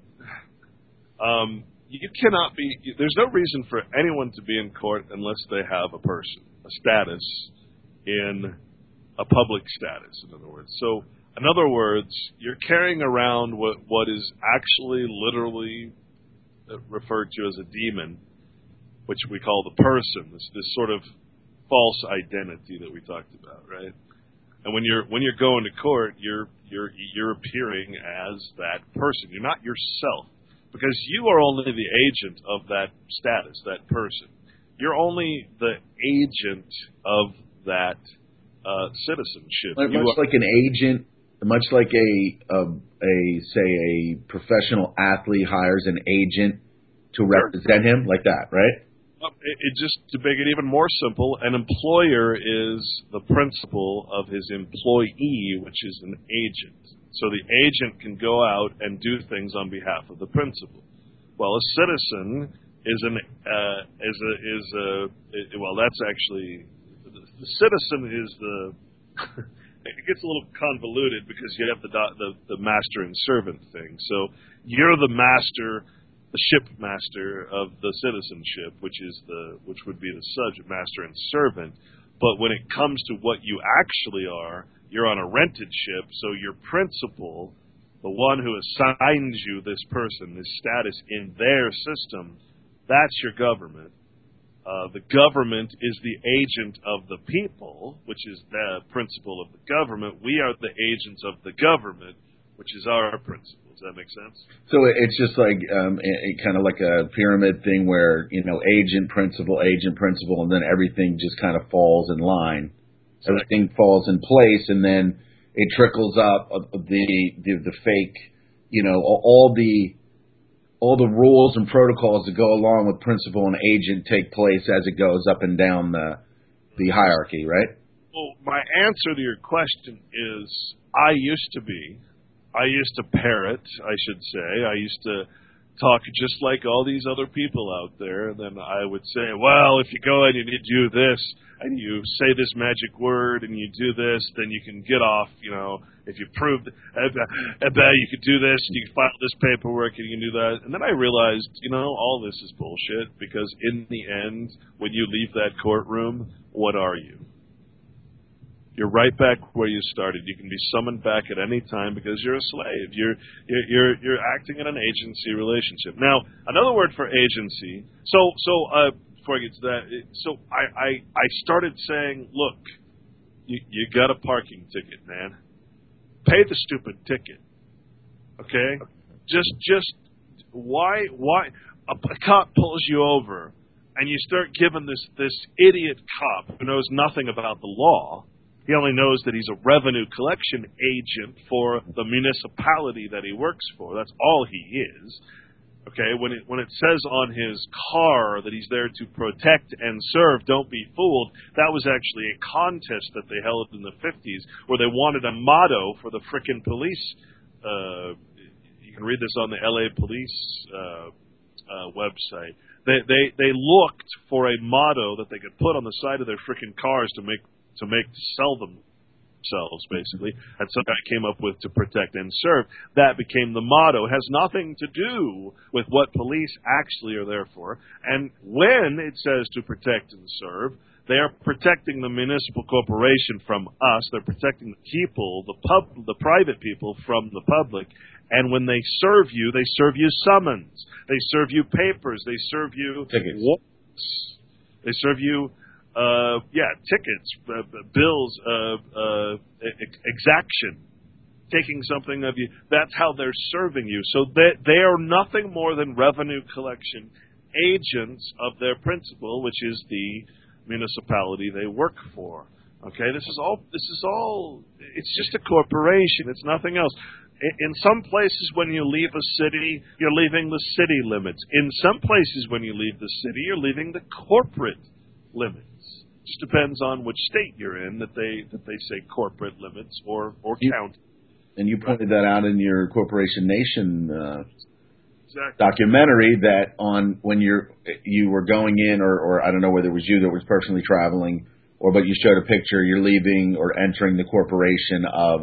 um, you cannot be. There's no reason for anyone to be in court unless they have a person, a status, in a public status. In other words, so in other words, you're carrying around what what is actually literally referred to as a demon, which we call the person. This this sort of false identity that we talked about, right? And when you're when you're going to court, you're you're you're appearing as that person. You're not yourself, because you are only the agent of that status, that person. You're only the agent of that uh, citizenship. Like, you much are, like an agent, much like a, a a say a professional athlete hires an agent to represent him, like that, right? It, it just to make it even more simple, an employer is the principal of his employee, which is an agent. So the agent can go out and do things on behalf of the principal. Well, a citizen is an uh, is a is a well, that's actually the, the citizen is the. It gets a little convoluted because you have the, the the master and servant thing. So you're the master, the ship master of the citizenship, which is the which would be the subject master and servant. But when it comes to what you actually are, you're on a rented ship, so your principal the one who assigns you this person, this status in their system, that's your government. Uh, the government is the agent of the people, which is the principle of the government. We are the agents of the government, which is our principle. Does that make sense? So it's just like um, kind of like a pyramid thing where, you know, agent, principle, agent, principle, and then everything just kind of falls in line. Everything falls in place, and then it trickles up of the, the the fake, you know, all the all the rules and protocols that go along with principal and agent take place as it goes up and down the the hierarchy, right? Well, my answer to your question is I used to be, I used to parrot, I should say. I used to talk just like all these other people out there, and then I would say, well, if you go and you do this, and you say this magic word, and you do this, then you can get off, you know, if you prove, I bet you could do this, and you can file this paperwork, and you can do that. And then I realized, you know, all this is bullshit, because in the end, when you leave that courtroom, what are you? You're right back where you started. You can be summoned back at any time because you're a slave. You're you're you're, you're acting in an agency relationship. Now, another word for agency. So so uh, before I get to that, so I I, I started saying, look, you you got a parking ticket, man. Pay the stupid ticket. Okay? Just just why why a, a cop pulls you over and you start giving this this idiot cop who knows nothing about the law. He only knows that he's a revenue collection agent for the municipality that he works for. That's all he is. Okay, when it when it says on his car that he's there to protect and serve, don't be fooled. That was actually a contest that they held in the fifties where they wanted a motto for the frickin' police. Uh, you can read this on the L A police uh, uh, website. They, they they looked for a motto that they could put on the side of their frickin' cars to make to make to sell themselves, basically, and some guy came up with to protect and serve. That became the motto. It has nothing to do with what police actually are there for. And when it says to protect and serve, they are protecting the municipal corporation from us. They're protecting the people, the pub, the private people from the public. And when they serve you, they serve you summons. They serve you papers. They serve you tickets. Warrants. They serve you Uh, yeah, tickets, uh, bills, uh, uh, ex- exaction, taking something of you. That's how they're serving you. So they, they are nothing more than revenue collection agents of their principal, which is the municipality they work for. Okay, this is all. This is all. It's just a corporation. It's nothing else. In some places, when you leave a city, you're leaving the city limits. In some places, when you leave the city, you're leaving the corporate limits. Just depends on which state you're in that they that they say corporate limits or or you, county. And you pointed that out in your Corporation Nation uh, exactly. documentary that on when you're you were going in, or, or I don't know whether it was you that was personally traveling, or but you showed a picture. You're leaving or entering the corporation of.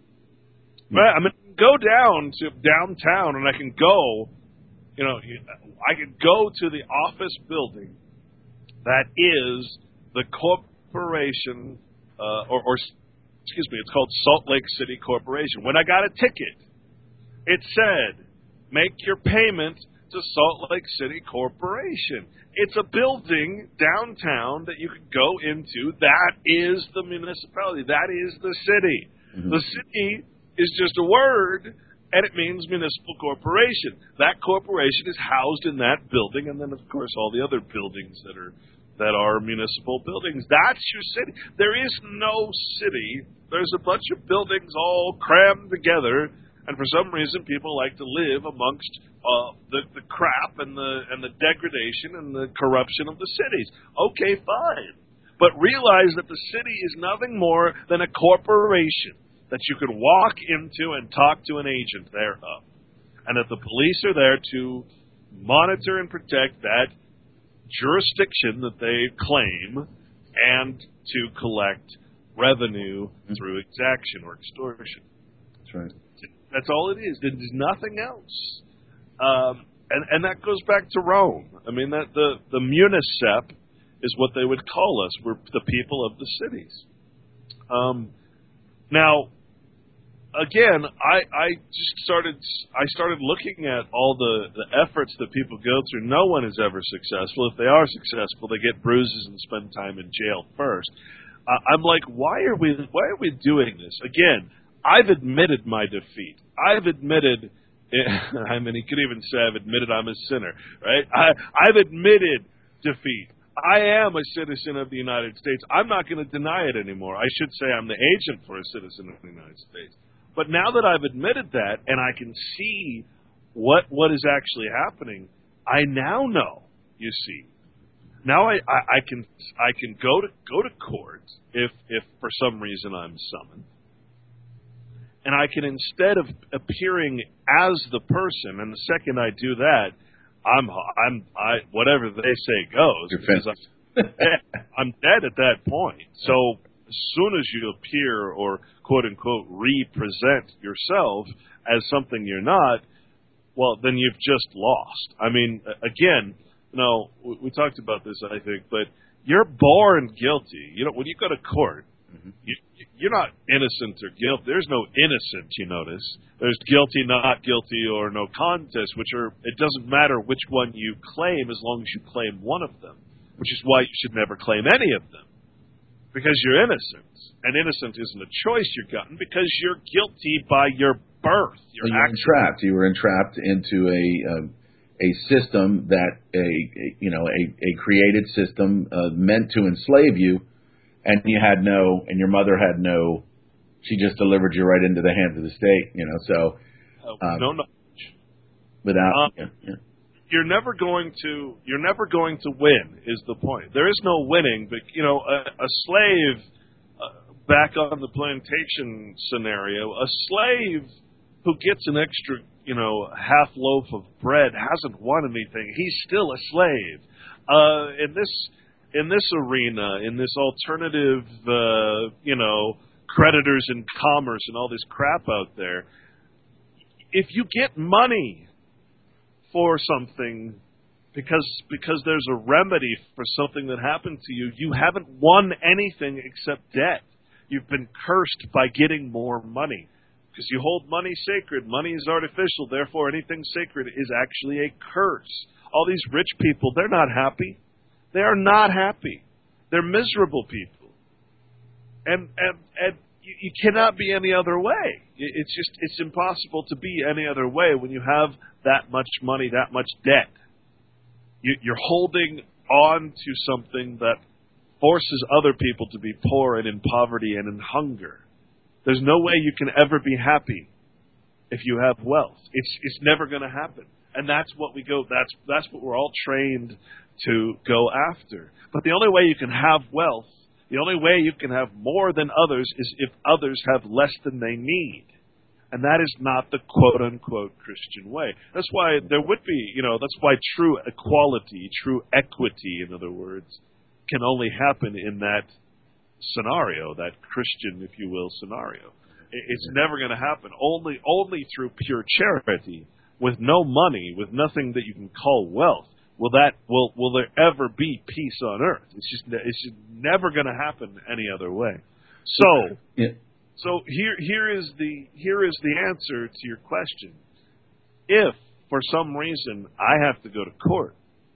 Well, I mean, go down to downtown, and I can go. You know, I can go to the office building that is the corporation, uh, or, or, excuse me, it's called Salt Lake City Corporation. When I got a ticket, it said, make your payment to Salt Lake City Corporation. It's a building downtown that you can go into. That is the municipality. That is the city. Mm-hmm. The city is just a word, and it means municipal corporation. That corporation is housed in that building, and then, of course, all the other buildings that are that are municipal buildings. That's your city. There is no city. There's a bunch of buildings all crammed together, and for some reason people like to live amongst uh, the, the crap and the and the degradation and the corruption of the cities. Okay, fine. But realize that the city is nothing more than a corporation that you can walk into and talk to an agent thereof. And that the police are there to monitor and protect that jurisdiction that they claim and to collect revenue mm-hmm. through exaction or extortion. That's right. That's all it is. There's nothing else. Um, and, and that goes back to Rome. I mean, that the, the municep is what they would call us. We're the people of the cities. Um, now, again, I, I just started I started looking at all the, the efforts that people go through. No one is ever successful. If they are successful, they get bruises and spend time in jail first. Uh, I'm like, why are we why are we doing this? Again, I've admitted my defeat. I've admitted, I mean, he could even say I've admitted I'm a sinner, right? I, I've admitted defeat. I am a citizen of the United States. I'm not going to deny it anymore. I should say I'm the agent for a citizen of the United States. But now that I've admitted that and I can see what what is actually happening, I now know, you see. Now I, I, I can I can go to go to court if if for some reason I'm summoned. And I can, instead of appearing as the person, and the second I do that, I'm I'm I whatever they say goes. Because I'm, I'm dead at that point. So as soon as you appear or quote unquote represent yourself as something you're not, well, then you've just lost. I mean, again, you know, we, we talked about this, I think, but you're born guilty. You know, when you go to court, mm-hmm. you, you're not innocent or guilty. There's no innocent, you notice. There's guilty, not guilty, or no contest, which are, it doesn't matter which one you claim as long as you claim one of them, which is why you should never claim any of them, because you're innocent. And innocent isn't a choice you're gotten because you're guilty by your birth. You're, you were entrapped. You were entrapped into a um, a system that a, a you know a, a created system uh, meant to enslave you. And you had no, and your mother had no, she just delivered you right into the hands of the state, you know, so. Um, no knowledge. Without, um, yeah, yeah. You're never going to, you're never going to win, is the point. There is no winning, but, you know, a, a slave, uh, back on the plantation scenario, a slave who gets an extra, you know, half loaf of bread hasn't won anything. He's still a slave. Uh, in this, In this arena, in this alternative, uh, you know, creditors in commerce and all this crap out there, if you get money for something because because there's a remedy for something that happened to you, you haven't won anything except debt. You've been cursed by getting more money because you hold money sacred. Money is artificial. Therefore, anything sacred is actually a curse. All these rich people, they're not happy. They are not happy. They're miserable people. And and and you, you cannot be any other way. It's just, it's impossible to be any other way when you have that much money, that much debt. You, you're holding on to something that forces other people to be poor and in poverty and in hunger. There's no way you can ever be happy if you have wealth. It's it's never going to happen. And that's what we go, that's that's what we're all trained to go after. But the only way you can have wealth, the only way you can have more than others is if others have less than they need. And that is not the quote-unquote Christian way. That's why there would be, you know, that's why true equality, true equity, in other words, can only happen in that scenario, that Christian, if you will, scenario. It's never going to happen. Only, only through pure charity, with no money, with nothing that you can call wealth, will that will will there ever be peace on earth? It's just it's just never going to happen any other way. So, yeah. so here here is the here is the answer to your question. If for some reason I have to go to court,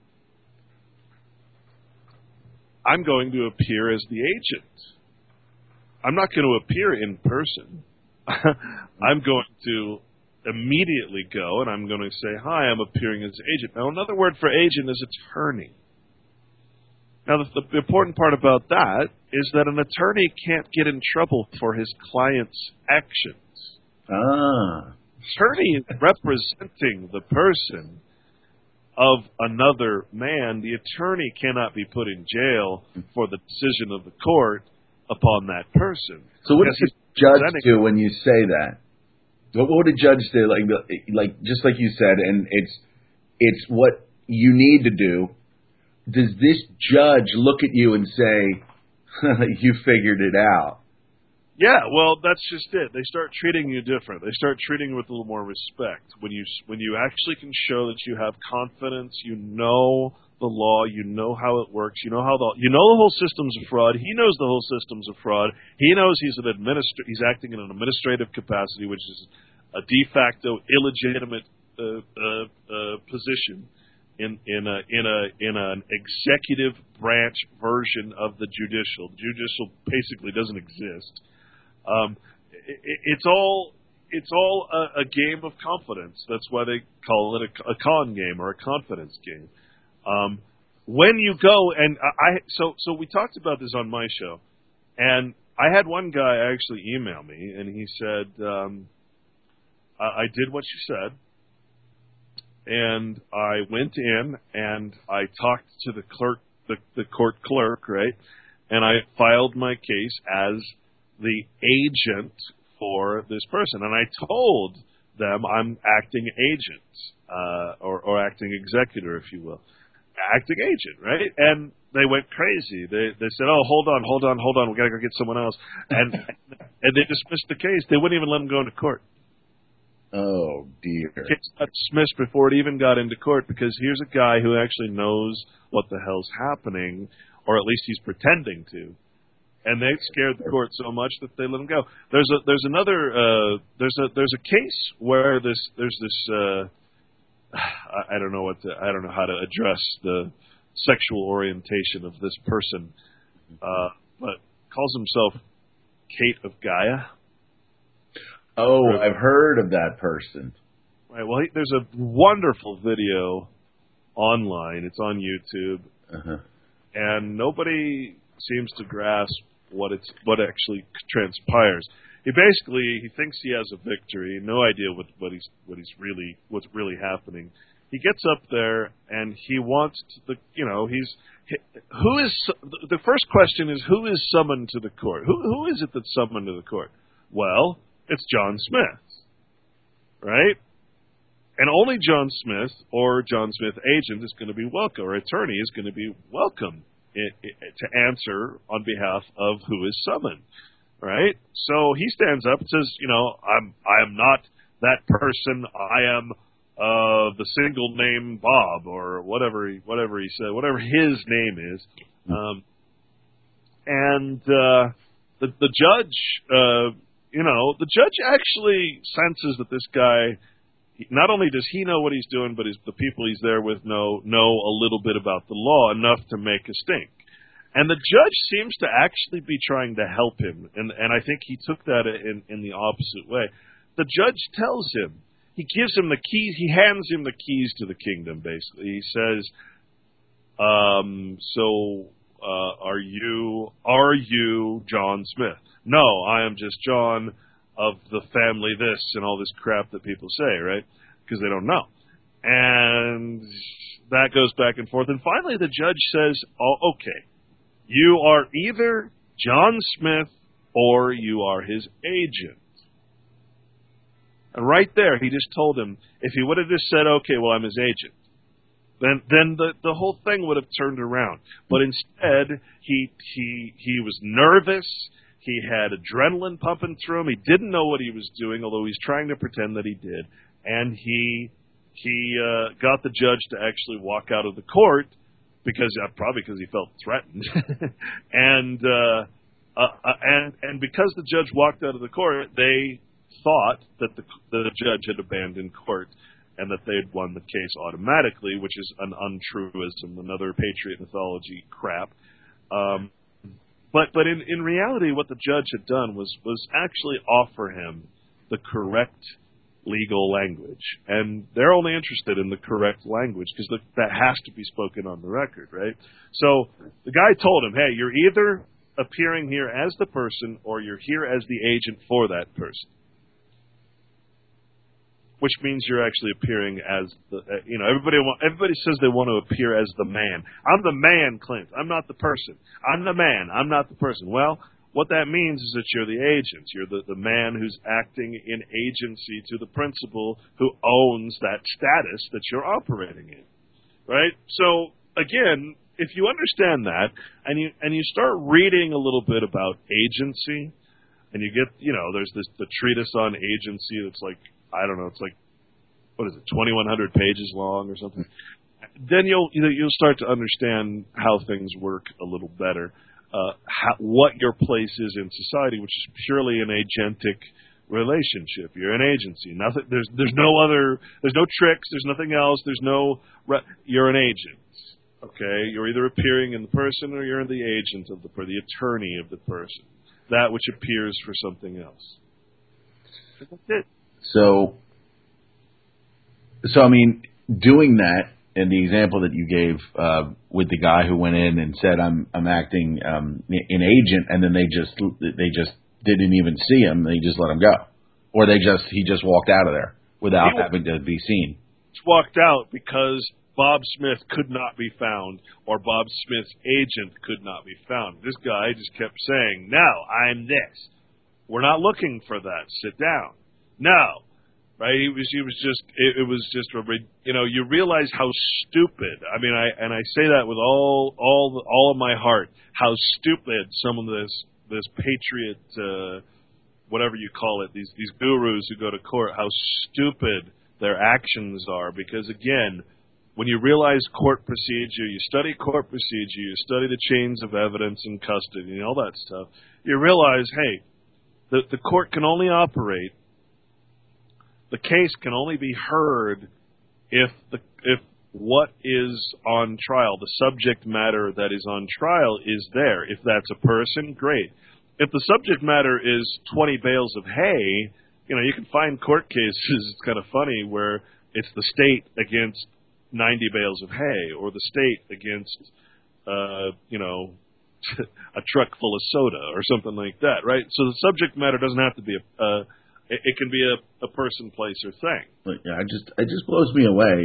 I'm going to appear as the agent. I'm not going to appear in person. I'm going to immediately go and I'm going to say, hi, I'm appearing as agent. Now, another word for agent is attorney. Now, the, the important part about that is that an attorney can't get in trouble for his client's actions. Ah. Attorney is representing the person of another man. The attorney cannot be put in jail for the decision of the court upon that person. So what does the judge do when you say that? What would a judge do? Like, like just like you said, and it's it's what you need to do. Does this judge look at you and say, "You figured it out"? Yeah, well, that's just it. They start treating you different. They start treating you with a little more respect when you when you actually can show that you have confidence. You know the law. You know how it works. You know how the you know the whole system's a fraud. He knows the whole system's a fraud. He knows he's an administra- He's acting in an administrative capacity, which is a de facto illegitimate uh, uh, uh, position in in a in a in an executive branch version of the judicial. The judicial basically doesn't exist. Um, it, it's all. It's all a, a game of confidence. That's why they call it a, a con game or a confidence game. Um, when you go and I, so so we talked about this on my show, and I had one guy actually email me, and he said, um, I, I did what you said, and I went in and I talked to the clerk, the, the court clerk, right, and I filed my case as the agent for this person, and I told them I'm acting agent, uh, or, or acting executor, if you will, acting agent, right? And they went crazy. They they said, "Oh, hold on, hold on, hold on, we gotta go get someone else," and and they dismissed the case. They wouldn't even let him go into court. Oh dear! The case got dismissed before it even got into court because here's a guy who actually knows what the hell's happening, or at least he's pretending to. And they scared the court so much that they let him go. There's a there's another uh, there's a there's a case where this there's this uh, I, I don't know what to, I don't know how to address the sexual orientation of this person, uh, but calls himself Kate of Gaia. Oh, I've heard of that person. Right. Well, he, there's a wonderful video online. It's on YouTube, uh-huh. and nobody seems to grasp what it's what actually transpires. He basically he thinks he has a victory, no idea what, what he's what he's really what's really happening. He gets up there and he wants to, the you know he's he, who is the first question is who is summoned to the court? Who who is it that's summoned to the court? Well, it's John Smith, right? And only John Smith or John Smith agent is going to be welcome, or attorney is going to be welcome It, it, to answer on behalf of who is summoned, right? So he stands up and says, you know, I'm I am not that person. I am uh, the single name Bob, or whatever he, whatever he said, whatever his name is. Um, and uh, the the judge, uh, you know, the judge actually senses that this guy. Not only does he know what he's doing, but his, the people he's there with know know a little bit about the law, enough to make a stink. And the judge seems to actually be trying to help him, and and I think he took that in, in the opposite way. The judge tells him, he gives him the keys, he hands him the keys to the kingdom, basically. He says, um, so uh, are you are you John Smith? No, I am just John of the family this and all this crap that people say, right? Because they don't know. And that goes back and forth. And finally the judge says, oh, okay, you are either John Smith or you are his agent. And right there, he just told him, if he would have just said, okay, well, I'm his agent, then then the, the whole thing would have turned around. But instead, he he he was nervous. He had adrenaline pumping through him. He didn't know what he was doing, although he's trying to pretend that he did. And he he uh, got the judge to actually walk out of the court because uh, probably because he felt threatened, and uh, uh, and and because the judge walked out of the court, they thought that the the judge had abandoned court and that they had won the case automatically, which is an untruism, another Patriot mythology crap. Um, But but in, in reality, what the judge had done was, was actually offer him the correct legal language. And they're only interested in the correct language because that has to be spoken on the record, right? So the guy told him, hey, you're either appearing here as the person or you're here as the agent for that person. Which means you're actually appearing as the, uh, you know, everybody want, everybody says they want to appear as the man. I'm the man, Clint. I'm not the person. I'm the man. I'm not the person. Well, what that means is that you're the agent. You're the, the man who's acting in agency to the principal who owns that status that you're operating in, right? So, again, if you understand that and you and you start reading a little bit about agency and you get, you know, there's this the treatise on agency that's like, I don't know, it's like, what is it, twenty-one hundred pages long or something? then you'll you know, you'll start to understand how things work a little better. Uh, how, what your place is in society, which is purely an agentic relationship. You're an agency. Nothing. There's there's no other. There's no tricks. There's nothing else. There's no. You're an agent. Okay. You're either appearing in the person or you're in the agent of the or the attorney of the person. That which appears for something else. That's it. So. So I mean, doing that. And the example that you gave uh, with the guy who went in and said, "I'm I'm acting um, an agent," and then they just they just didn't even see him; they just let him go, or they just he just walked out of there without he having to be seen. Just walked out because Bob Smith could not be found, or Bob Smith's agent could not be found. This guy just kept saying, "No, I'm this. We're not looking for that. Sit down." No. Right, he was. He was just. It, it was just. A, you know, you realize how stupid. I mean, I and I say that with all, all, all of my heart. How stupid some of this, this patriot, uh, whatever you call it, these these gurus who go to court, how stupid their actions are. Because again, when you realize court procedure, you study court procedure, you study the chains of evidence and custody and all that stuff. You realize, hey, the the court can only operate. The case can only be heard if the if what is on trial, the subject matter that is on trial, is there. If that's a person, great. If the subject matter is twenty bales of hay, you know, you can find court cases, it's kind of funny, where it's the state against ninety bales of hay, or the state against, uh, you know, a truck full of soda, or something like that, right? So the subject matter doesn't have to be a... a It can be a, a person, place, or thing. Yeah, I just it just blows me away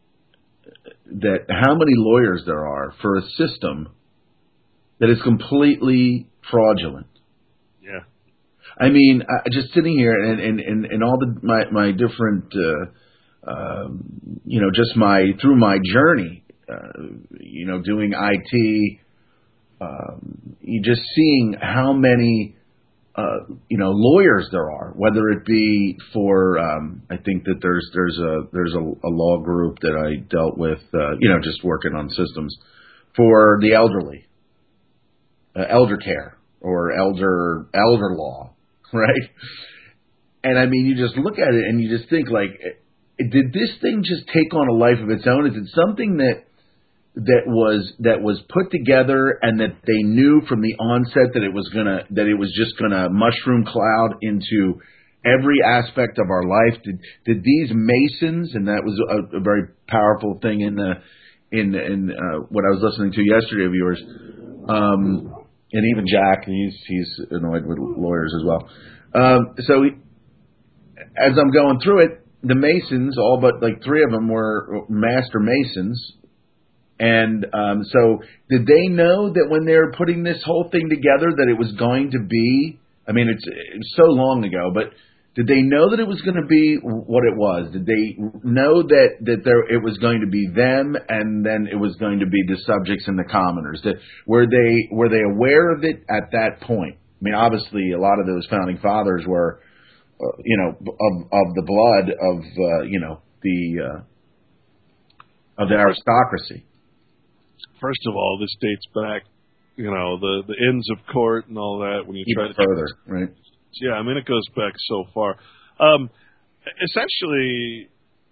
that how many lawyers there are for a system that is completely fraudulent. Yeah. I mean, I, just sitting here and and, and, and all the my my different, uh, um, you know, just my through my journey, uh, you know, doing I T, um, you just seeing how many. Uh, you know, lawyers there are, whether it be for, um, I think that there's there's a there's a, a law group that I dealt with, uh, you know, just working on systems for the elderly, uh, elder care or elder elder law, right? And I mean, you just look at it and you just think, like, did this thing just take on a life of its own? Is it something that that was that was put together and that they knew from the onset that it was gonna that it was just gonna mushroom cloud into every aspect of our life? Did did these Masons, and that was a, a very powerful thing in the in in uh, what I was listening to yesterday of yours, um, and even Jack, he's he's annoyed with lawyers as well. Um, so as I'm going through it, the Masons, all but like three of them were master Masons. And um, so did they know that when they were putting this whole thing together that it was going to be, I mean, it's, it was so long ago, but did they know that it was going to be what it was? Did they know that, that there it was going to be them and then it was going to be the subjects and the commoners? That, were they were they aware of it at that point? I mean, obviously, a lot of those founding fathers were, uh, you know, of, of the blood of, uh, you know, the uh, of the aristocracy. First of all, this dates back, you know, the, the Inns of Court and all that. When you Even try to further, right? Yeah, I mean, it goes back so far. Um, essentially,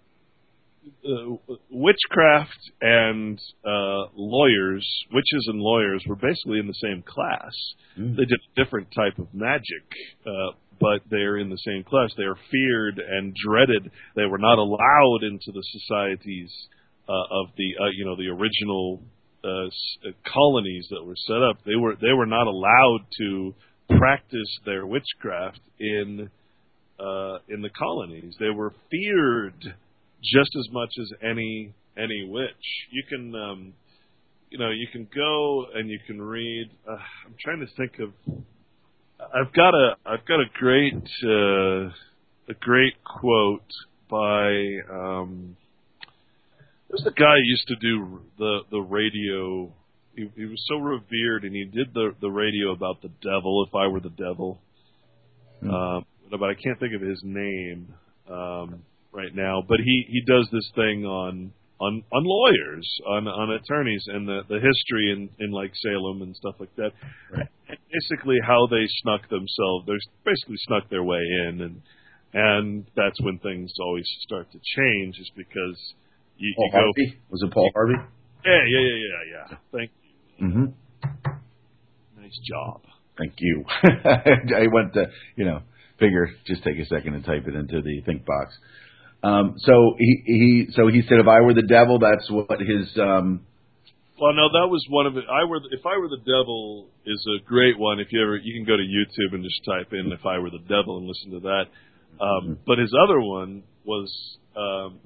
uh, witchcraft and uh, lawyers, witches and lawyers, were basically in the same class. Mm. They did a different type of magic, uh, but they're in the same class. They are feared and dreaded. They were not allowed into the societies uh, of the, uh, you know, the original uh, colonies that were set up. They were they were not allowed to practice their witchcraft in uh, in the colonies. They were feared just as much as any any witch. You can um, you know you can go and you can read. Uh, I'm trying to think of. I've got a I've got a great uh, a great quote by. Um, There's a guy who used to do the the radio. He, he was so revered, and he did the the radio about the devil. If I were the devil, mm. um, but I can't think of his name um, right now. But he, he does this thing on on on lawyers, on on attorneys, and the the history in in like Salem and stuff like that. Right. And basically, how they snuck themselves. They basically snuck their way in, and and that's when things always start to change, is because you, Paul you go. Harvey? Was it Paul Harvey? Yeah, yeah, yeah, yeah, yeah. Thank you. Mm-hmm. Nice job. Thank you. I went to, you know, figure, just take a second and type it into the think box. Um, so he, he, so he said, if I were the devil, that's what his, um, well, no, that was one of it. I were, if I were the devil is a great one. If you ever, you can go to YouTube and just type in "if I were the devil" and listen to that. Um, mm-hmm. But his other one was, um,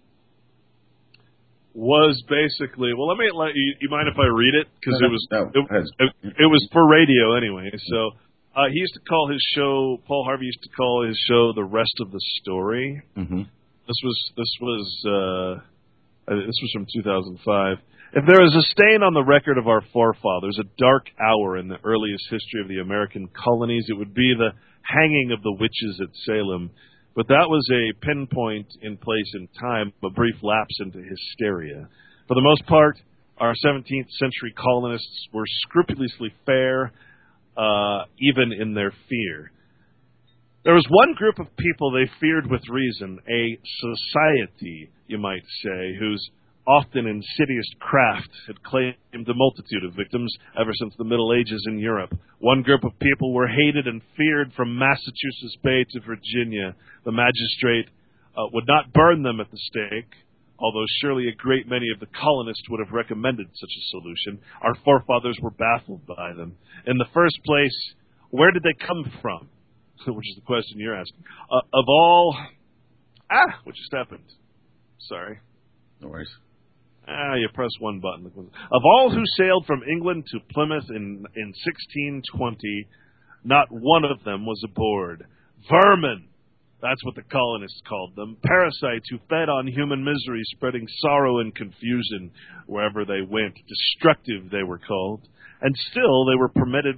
was basically, well, let me let you, you mind if I read it? Because no, it was, no, it, it, it was for radio anyway. So, uh, he used to call his show, Paul Harvey used to call his show "The Rest of the Story." Mm-hmm. This was, this was, uh, this was from two thousand five. If there is a stain on the record of our forefathers, a dark hour in the earliest history of the American colonies, it would be the hanging of the witches at Salem. But that was a pinpoint in place in time, a brief lapse into hysteria. For the most part, our seventeenth century colonists were scrupulously fair, uh, even in their fear. There was one group of people they feared with reason, a society, you might say, whose often insidious craft had claimed a multitude of victims ever since the Middle Ages in Europe. One group of people were hated and feared from Massachusetts Bay to Virginia. The magistrate uh, would not burn them at the stake, although surely a great many of the colonists would have recommended such a solution. Our forefathers were baffled by them. In the first place, where did they come from? Which is the question you're asking. Uh, of all... Ah, what just happened? Sorry. No worries. Ah, you press one button. Of all who sailed from England to Plymouth in, in sixteen twenty, not one of them was aboard. Vermin! That's what the colonists called them. Parasites who fed on human misery, spreading sorrow and confusion wherever they went. Destructive, they were called. And still, they were permitted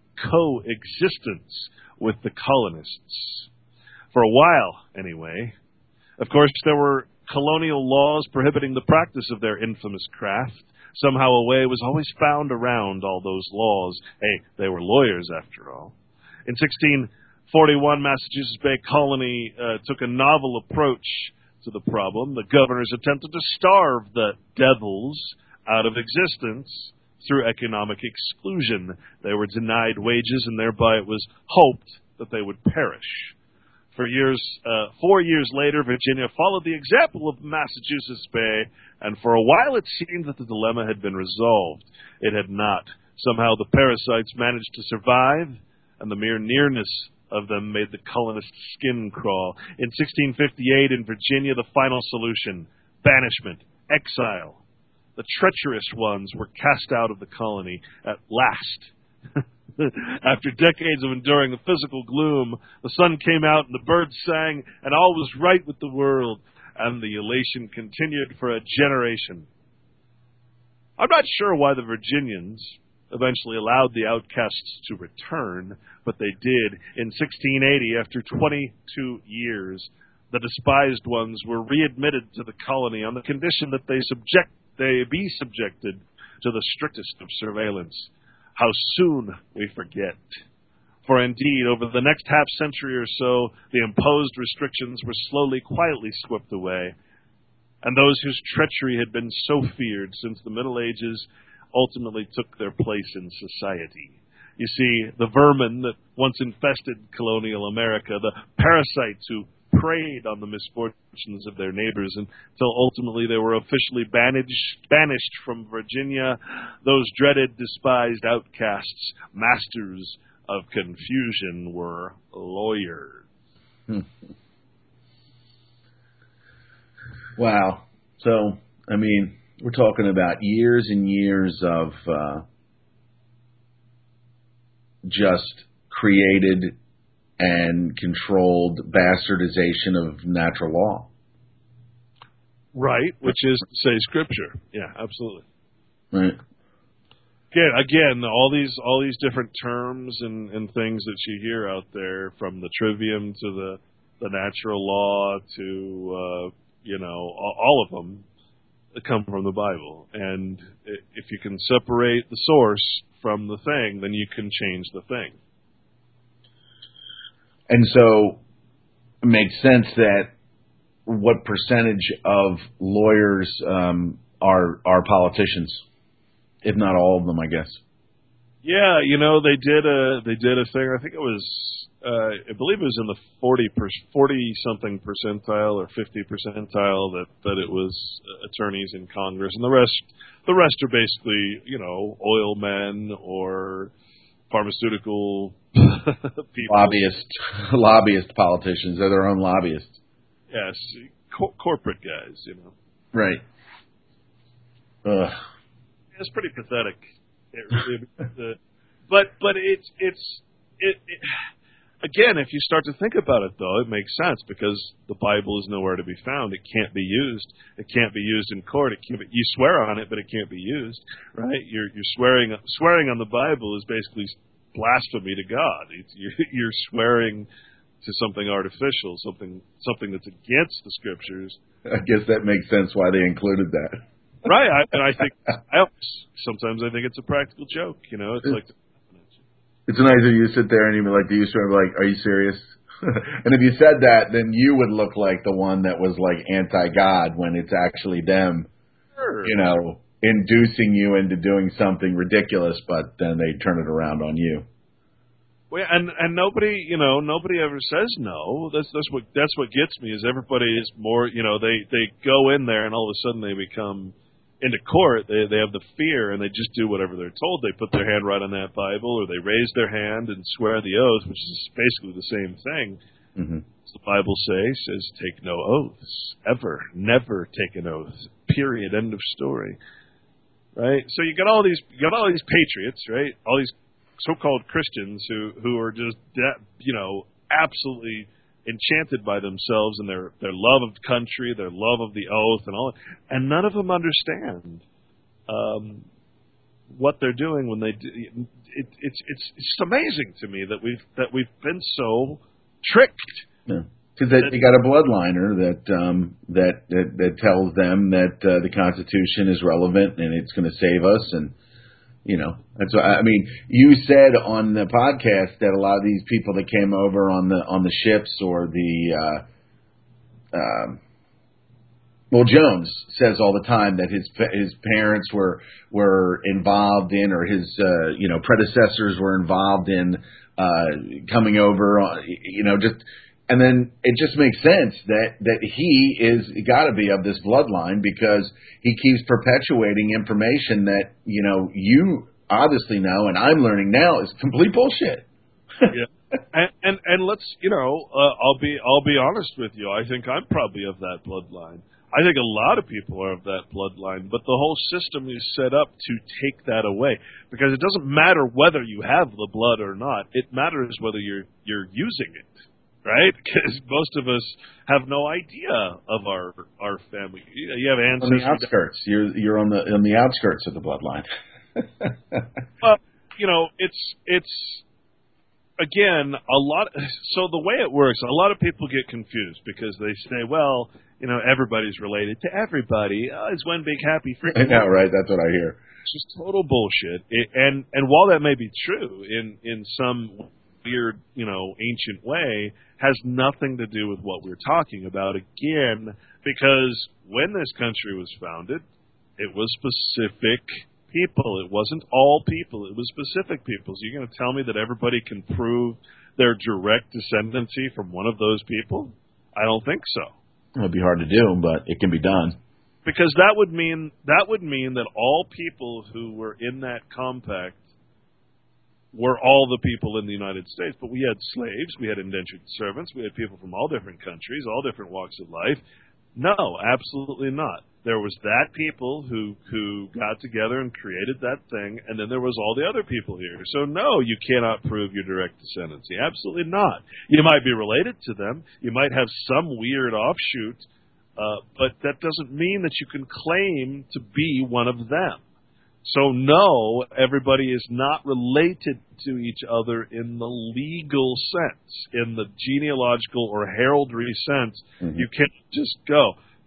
coexistence with the colonists. For a while, anyway. Of course, there were colonial laws prohibiting the practice of their infamous craft. Somehow a way was always found around all those laws. Hey, they were lawyers, after all. In sixteen forty-one, Massachusetts Bay Colony uh, took a novel approach to the problem. The governors attempted to starve the devils out of existence through economic exclusion. They were denied wages, and thereby it was hoped that they would perish. For years, uh, four years later, Virginia followed the example of Massachusetts Bay, and for a while it seemed that the dilemma had been resolved. It had not. Somehow the parasites managed to survive, and the mere nearness of them made the colonists' skin crawl. In sixteen fifty-eight, in Virginia, the final solution: banishment, exile. The treacherous ones were cast out of the colony at last. After decades of enduring the physical gloom, the sun came out and the birds sang, and all was right with the world, and the elation continued for a generation. I'm not sure why the Virginians eventually allowed the outcasts to return, but they did. In sixteen eighty, after twenty-two years, the despised ones were readmitted to the colony on the condition that they subject they be subjected to the strictest of surveillance. How soon we forget. For indeed, over the next half-century or so, the imposed restrictions were slowly, quietly swept away, and those whose treachery had been so feared since the Middle Ages ultimately took their place in society. You see, the vermin that once infested colonial America, the parasites who preyed on the misfortunes of their neighbors until ultimately they were officially banished, banished from Virginia, those dreaded, despised outcasts, masters of confusion, were lawyers. Wow. So, I mean, we're talking about years and years of uh, just created and controlled bastardization of natural law. Right, which is to say scripture. Yeah, absolutely. Right. Again, again, all these all these different terms and, and things that you hear out there, from the trivium to the, the natural law to, uh, you know, all, all of them, come from the Bible. And if you can separate the source from the thing, then you can change the thing. And so it makes sense that what percentage of lawyers um, are are politicians, if not all of them, I guess. Yeah, you know, they did a they did a thing. I think it was, uh, I believe it was in the forty forty something percentile or fifty percentile that, that it was attorneys in Congress, and the rest the rest are basically, you know, oil men or pharmaceutical people, lobbyists, lobbyist politicians. They're their own lobbyists. Yes, co- corporate guys, you know. Right. Ugh. It's pretty pathetic. It, it, uh, but but it's it's it, it again. If you start to think about it, though, it makes sense because the Bible is nowhere to be found. It can't be used. It can't be used in court. It can't be, you swear on it, but it can't be used. Right? You're you're swearing swearing on the Bible is basically blasphemy to God. It's, you're, you're swearing to something artificial, something something that's against the Scriptures. I guess that makes sense why they included that. Right, I, and I think I, sometimes I think it's a practical joke. You know, it's, it's like it's nice if you sit there and you be like, "Do you swear?" Like, "Are you serious?" And if you said that, then you would look like the one that was like anti-God when it's actually them, sure. you know, inducing you into doing something ridiculous. But then they turn it around on you. Well, and and nobody, you know, nobody ever says no. That's that's what that's what gets me is everybody is more, you know, they they go in there and all of a sudden they become. Into court, they they have the fear and they just do whatever they're told. They put their hand right on that Bible, or they raise their hand and swear the oath, which is basically the same thing. Mm-hmm. As the Bible says, says take no oaths ever, never take an oath. Period. End of story. Right. So you got all these, you got all these patriots, right? All these so-called Christians who who are just, de- you know, absolutely enchanted by themselves and their, their love of country, their love of the oath, and all, and none of them understand um, what they're doing when they do. It, it's it's it's amazing to me that we've that we've been so tricked. Yeah. Because you got a bloodliner that um, that, that that tells them that uh, the Constitution is relevant and it's going to save us, and you know, that's what, I mean, you said on the podcast that a lot of these people that came over on the on the ships or the uh, um, well, Jones says all the time that his his parents were were involved in, or his uh, you know predecessors were involved in uh, coming over, you know, just. And then it just makes sense that, that he is got to be of this bloodline because he keeps perpetuating information that, you know, you obviously know and I'm learning now is complete bullshit. Yeah. And, and and let's, you know, uh, I'll be I'll be honest with you. I think I'm probably of that bloodline. I think a lot of people are of that bloodline, but the whole system is set up to take that away because it doesn't matter whether you have the blood or not. It matters whether you're you're using it. Right, because most of us have no idea of our our family. You have ancestors on the outskirts. You're you're on the on the outskirts of the bloodline. Well, you know, it's it's again a lot. So the way it works, a lot of people get confused because they say, "Well, you know, everybody's related to everybody. Oh, it's one big happy freaking." I know, right? That's what I hear. It's just total bullshit. It, and and while that may be true in in some weird, you know, ancient way, has nothing to do with what we're talking about, again, because when this country was founded, it was specific people. It wasn't all people. It was specific people. So you're going to tell me that everybody can prove their direct descendancy from one of those people? I don't think so. It would be hard to do, but it can be done. Because that would mean that would mean that all people who were in that compact were all the people in the United States. But we had slaves, we had indentured servants, we had people from all different countries, all different walks of life. No, absolutely not. There was that people who, who got together and created that thing, and then there was all the other people here. So no, you cannot prove your direct descendancy. Absolutely not. You might be related to them. You might have some weird offshoot, uh, but that doesn't mean that you can claim to be one of them. So no, everybody is not related to each other in the legal sense, in the genealogical or heraldry sense. Mm-hmm. You can't just go,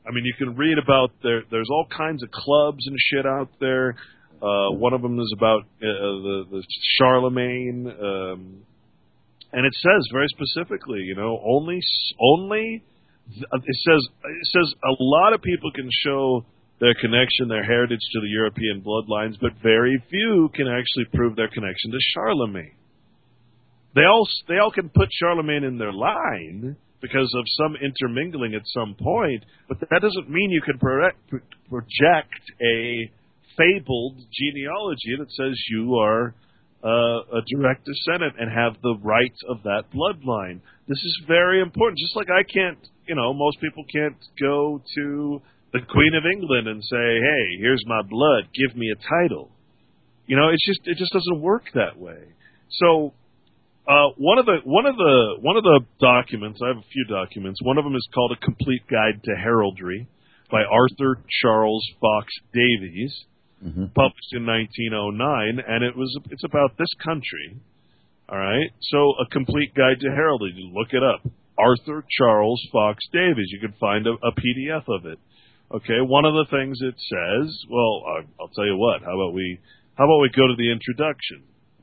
I mean, you can read about there. There's all kinds of clubs and shit out there. Uh, one of them is about uh, the, the Charlemagne, um, and it says very specifically, you know, only only it says it says a lot of people can show their connection, their heritage to the European bloodlines, but very few can actually prove their connection to Charlemagne. They all they all can put Charlemagne in their line because of some intermingling at some point, but that doesn't mean you can pro- project a fabled genealogy that says you are uh, a direct descendant and have the rights of that bloodline. This is very important. Just like I can't, you know, most people can't go to the Queen of England and say, hey, here's my blood, give me a title. You know, it's just it just doesn't work that way. So uh, one of the one of the one of the documents, I have a few documents. One of them is called A Complete Guide to Heraldry by Arthur Charles Fox Davies. Mm-hmm. Published in nineteen oh nine, and it was it's about this country. All right, so A Complete Guide to Heraldry. You look it up. Arthur Charles Fox Davies. You can find a, a P D F of it. Okay, one of the things it says. Well, I'll, I'll tell you what. How about we how about we go to the introduction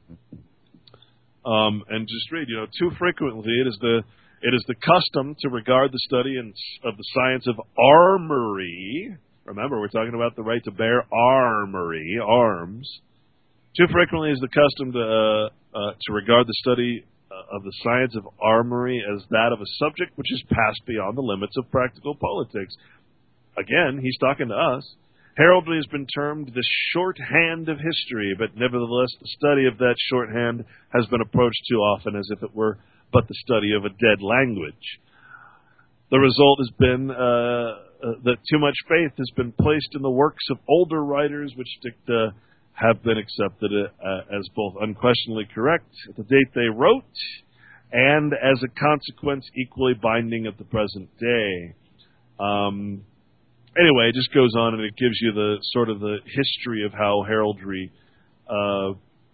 um, and just read. You know, too frequently it is the it is the custom to regard the study in, of the science of armory. Remember, we're talking about the right to bear armory, arms. Too frequently is the custom to uh, uh, to regard the study uh, of the science of armory as that of a subject which is passed beyond the limits of practical politics. Again, he's talking to us. Heraldry has been termed the shorthand of history, but nevertheless, the study of that shorthand has been approached too often as if it were but the study of a dead language. The result has been Uh, Uh, that too much faith has been placed in the works of older writers, which uh, have been accepted uh, as both unquestionably correct at the date they wrote, and as a consequence equally binding at the present day. Um, anyway, it just goes on and it gives you the sort of the history of how heraldry, uh,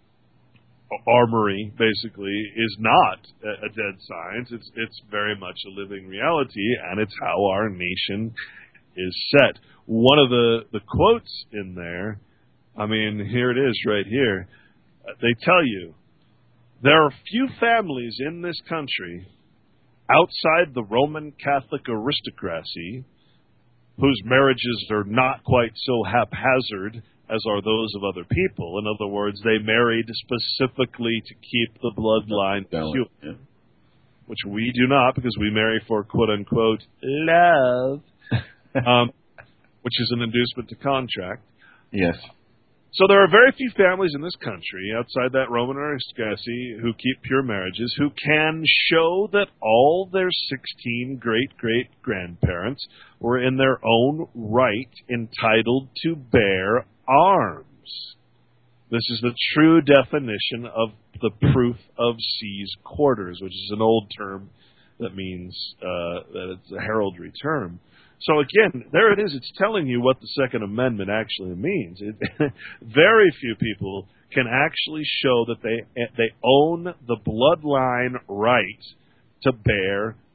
armory, basically, is not a, a dead science. It's it's very much a living reality, and it's how our nation is set. One of the, the quotes in there, I mean, here it is right here. They tell you, there are few families in this country outside the Roman Catholic aristocracy whose marriages are not quite so haphazard as are those of other people. In other words, they married specifically to keep the bloodline pure, yeah. Which we do not, because we marry for quote-unquote love. um, which is an inducement to contract. Yes. So there are very few families in this country outside that Roman aristocracy who keep pure marriages, who can show that all their sixteen great-great-grandparents were in their own right entitled to bear arms. This is the true definition of the proof of C's quarters, which is an old term that means uh, that it's a heraldry term. So again, there it is. It's telling you what the Second Amendment actually means. It, very few people can actually show that they they own the bloodline right to bear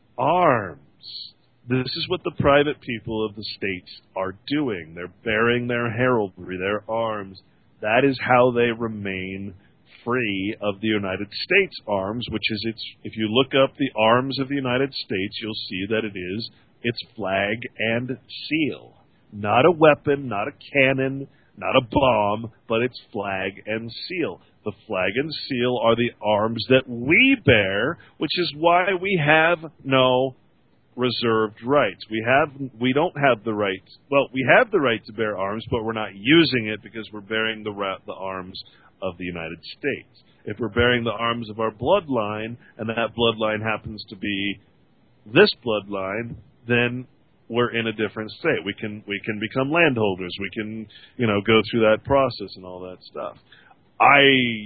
arms. This is what the private people of the states are doing. They're bearing their heraldry, their arms. That is how they remain free of the United States arms, which is its. If you look up the arms of the United States, you'll see that it is its flag and seal. Not a weapon, not a cannon, not a bomb, but its flag and seal. The flag and seal are the arms that we bear, which is why we have no reserved rights. We have we don't have the right. Well, we have the right to bear arms, but we're not using it because we're bearing the the arms of the United States. If we're bearing the arms of our bloodline, and that bloodline happens to be this bloodline, then we're in a different state. We can we can become landholders. We can, you know, go through that process and all that stuff. I,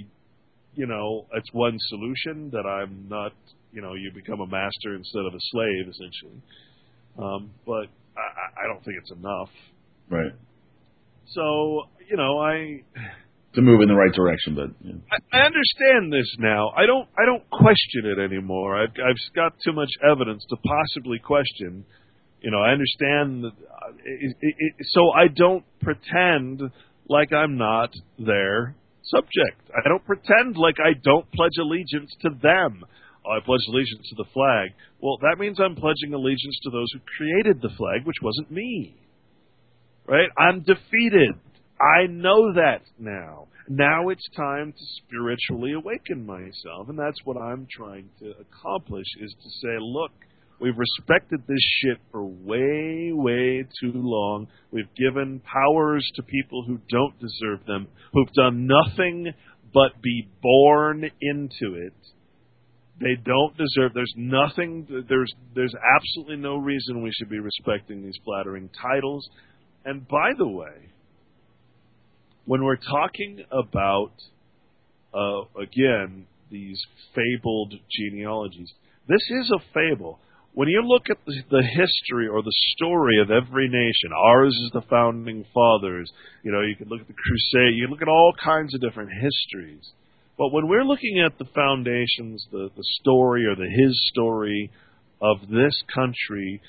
you know, it's one solution that I'm not, you know, you become a master instead of a slave, essentially. Um, but I, I don't think it's enough. Right. So, you know, I... To move in the right direction, but... Yeah. I, I understand this now. I don't I don't question it anymore. I've, I've got too much evidence to possibly question You know, I understand that. Uh, it, it, it, so I don't pretend like I'm not their subject. I don't pretend like I don't pledge allegiance to them. Oh, I pledge allegiance to the flag. Well, that means I'm pledging allegiance to those who created the flag, which wasn't me. Right? I'm defeated. I know that now. Now it's time to spiritually awaken myself, and that's what I'm trying to accomplish, is to say, look, we've respected this shit for way, way too long. We've given powers to people who don't deserve them, who've done nothing but be born into it. They don't deserve, there's nothing, there's there's absolutely no reason we should be respecting these flattering titles. And by the way, when we're talking about, uh, again, these fabled genealogies, this is a fable. When you look at the, the history or the story of every nation, ours is the founding fathers, you know, you can look at the Crusade, you can look at all kinds of different histories. But when we're looking at the foundations, the, the story or the his story of this country,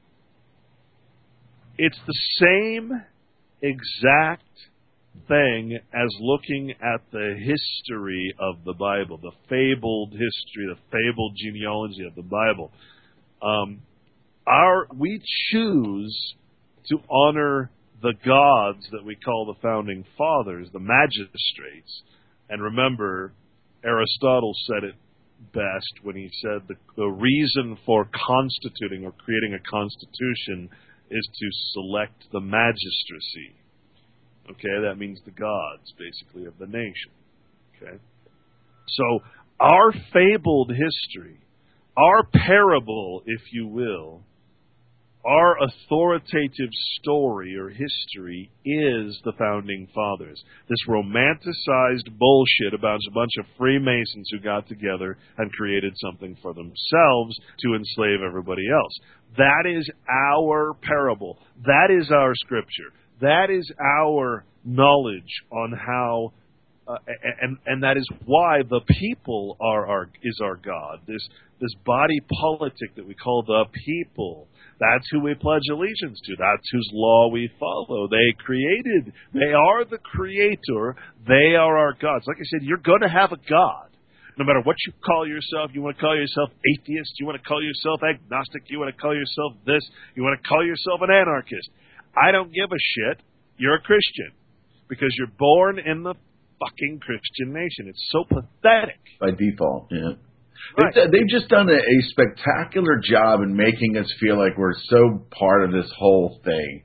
it's the same exact thing as looking at the history of the Bible, the fabled history, the fabled genealogy of the Bible. Um, our we choose to honor the gods that we call the founding fathers, the magistrates. And remember, Aristotle said it best when he said the, the reason for constituting or creating a constitution is to select the magistracy. Okay, that means the gods, basically, of the nation. Okay, so our fabled history, our parable, if you will, our authoritative story or history is the Founding Fathers. This romanticized bullshit about a bunch of Freemasons who got together and created something for themselves to enslave everybody else. That is our parable. That is our scripture. That is our knowledge on how, uh, and and that is why the people are our is our God. This this body politic that we call the people. That's who we pledge allegiance to. That's whose law we follow. They created. They are the creator. They are our gods. Like I said, you're going to have a God. No matter what you call yourself, you want to call yourself atheist, you want to call yourself agnostic, you want to call yourself this, you want to call yourself an anarchist. I don't give a shit. You're a Christian. Because you're born in the fucking Christian nation. It's so pathetic. By default, yeah. Right. They've, they've just done a, a spectacular job in making us feel like we're so part of this whole thing.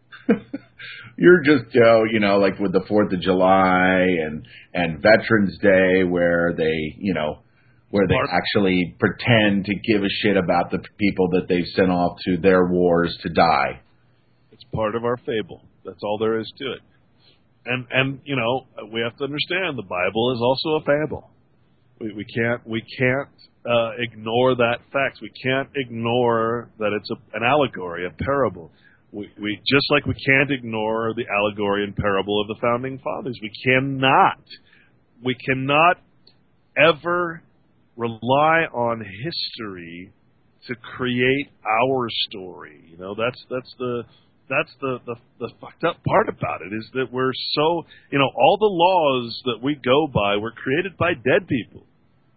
You're just, you know, you know, like with the Fourth of July and, and Veterans Day, where they, you know, where they actually pretend to give a shit about the people that they've sent off to their wars to die. It's part of our fable. That's all there is to it. And, and you know, we have to understand the Bible is also a fable. We, we can't we can't uh, ignore that fact. We can't ignore that it's a, an allegory, a parable. We, we just like we can't ignore the allegory and parable of the Founding Fathers. We cannot we cannot ever rely on history to create our story. You know, that's that's the That's the, the the fucked up part about it, is that we're so, you know, all the laws that we go by were created by dead people.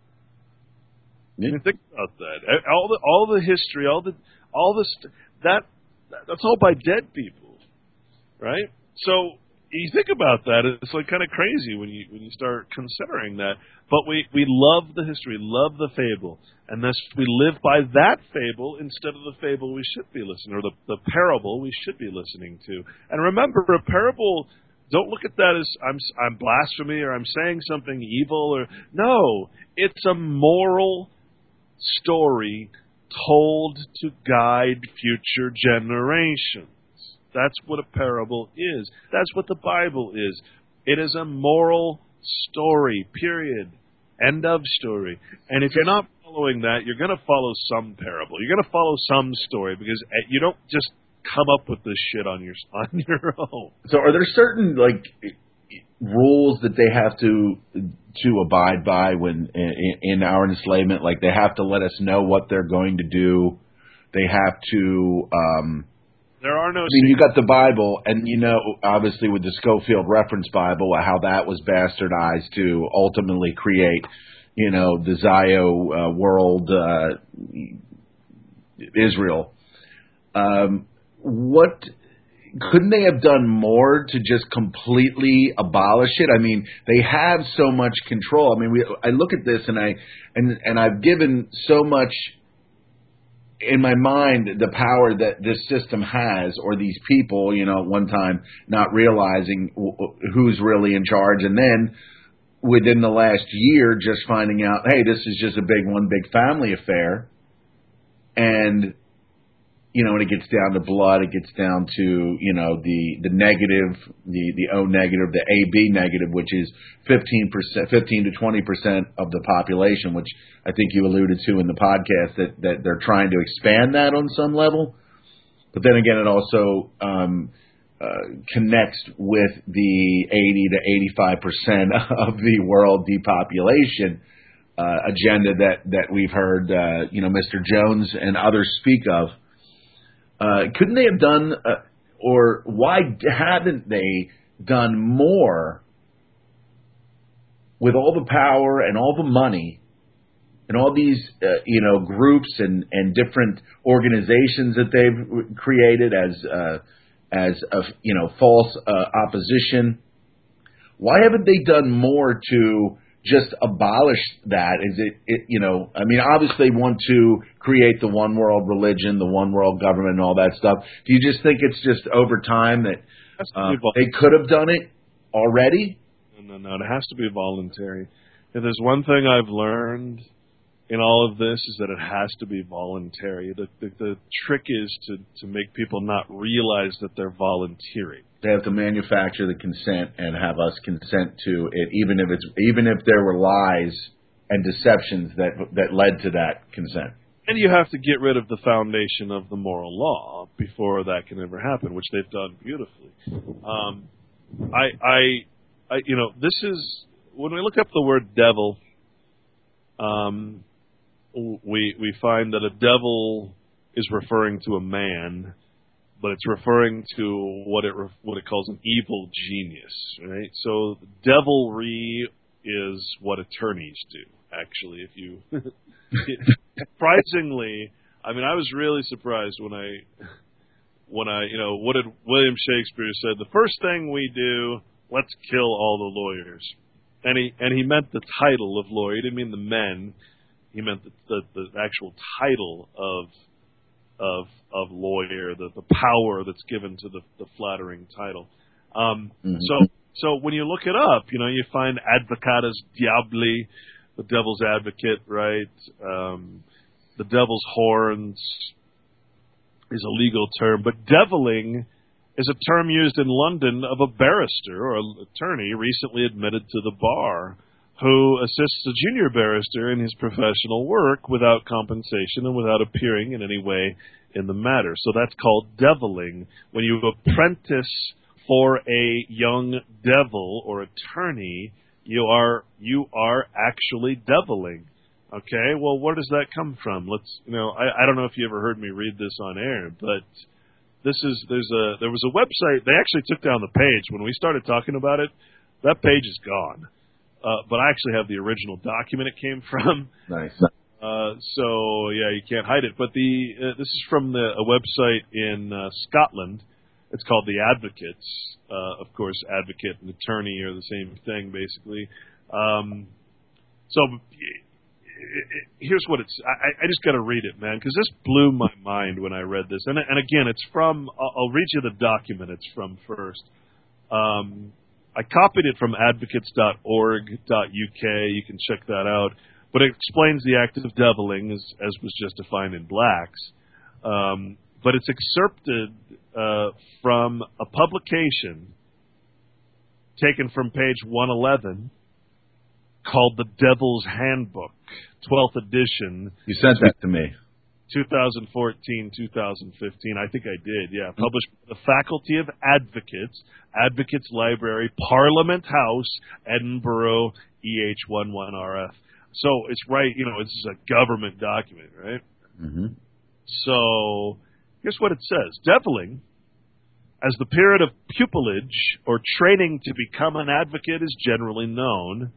Yeah. Think about that. All the all the history, all the all the st- that that's all by dead people, right? So you think about that, it's like kind of crazy when you when you start considering that. But we, we love the history, love the fable, and thus we live by that fable instead of the fable we should be listening, or the, the parable we should be listening to. And remember, a parable, don't look at that as I'm I'm blasphemy or I'm saying something evil, or no, it's a moral story told to guide future generations. That's what a parable is. That's what the Bible is. It is a moral story, period. End of story. And if you're not following that, you're going to follow some parable. You're going to follow some story, because you don't just come up with this shit on your on your own. So are there certain, like, rules that they have to to abide by when in, in our enslavement? Like, they have to let us know what they're going to do They have to. Um, there are no. I mean, you got the Bible, and you know, obviously with the Schofield Reference Bible, how that was bastardized to ultimately create, you know, the Zio uh, world, uh, Israel. Um, what couldn't they have done more to just completely abolish it? I mean, they have so much control. I mean, we, I look at this and I and and I've given so much in my mind the power that this system has, or these people, you know, at one time not realizing who's really in charge, and then within the last year just finding out, hey, this is just a big one big family affair. And you know, when it gets down to blood, it gets down to, you know, the, the negative, the, the O negative, the A B negative, which is fifteen percent, fifteen to twenty percent of the population, which I think you alluded to in the podcast, that, that they're trying to expand that on some level. But then again, it also um, uh, connects with the eighty to eighty-five percent of the world depopulation uh, agenda that, that we've heard, uh, you know, Mister Jones and others speak of. Uh, couldn't they have done, uh, or why haven't they done more with all the power and all the money and all these, uh, you know, groups and, and different organizations that they've created as, uh, as a, you know, false uh, opposition? Why haven't they done more to just abolish that? Is it, it, you know, I mean, obviously they want to create the one world religion, the one world government and all that stuff. Do you just think it's just over time that uh, they could have done it already? No, no, no. It has to be voluntary. If there's one thing I've learned in all of this is that it has to be voluntary. The, the, the trick is to, to make people not realize that they're volunteering. They have to manufacture the consent and have us consent to it, even if it's even if there were lies and deceptions that that led to that consent. And you have to get rid of the foundation of the moral law before that can ever happen, which they've done beautifully. Um, I, I, I, you know, this is when we look up the word devil. Um, we we find that a devil is referring to a man, but it's referring to what it what it calls an evil genius, right? So devilry is what attorneys do, actually. If you surprisingly, I mean, I was really surprised when I when I you know what did William Shakespeare said? The first thing we do, let's kill all the lawyers, and he and he meant the title of lawyer. He didn't mean the men. He meant the the, the actual title of. of of lawyer, the, the power that's given to the, the flattering title. Um, mm-hmm. So so when you look it up, you know, you find advocatus diaboli, the devil's advocate, right? Um, the devil's horns is a legal term, but deviling is a term used in London of a barrister or an attorney recently admitted to the bar who assists a junior barrister in his professional work without compensation and without appearing in any way in the matter. So that's called deviling. When you apprentice for a young devil or attorney, you are you are actually deviling. Okay, well, where does that come from? Let's, you know, I, I don't know if you ever heard me read this on air, but this is there's a there was a website. They actually took down the page when we started talking about it. That page is gone. Uh, but I actually have the original document it came from. Nice. Uh, so yeah, you can't hide it. But the uh, this is from the, a website in uh, Scotland. It's called The Advocates. Uh, of course, advocate and attorney are the same thing, basically. Um, so here's what it's. I, I just got to read it, man, because this blew my mind when I read this. And and again, it's from. I'll, I'll read you the document it's from first. Um, I copied it from advocates dot org dot U K. You can check that out. But it explains the act of deviling as, as was just defined in Blacks. Um, but it's excerpted uh, from a publication taken from page one eleven called The Devil's Handbook, twelfth edition. You sent that to me. twenty fourteen, twenty fifteen, I think I did, yeah. Published by the Faculty of Advocates, Advocates Library, Parliament House, Edinburgh, E H eleven R F. So it's right, you know, this is a government document, right? Mm-hmm. So, here's what it says. Deviling, as the period of pupillage or training to become an advocate is generally known,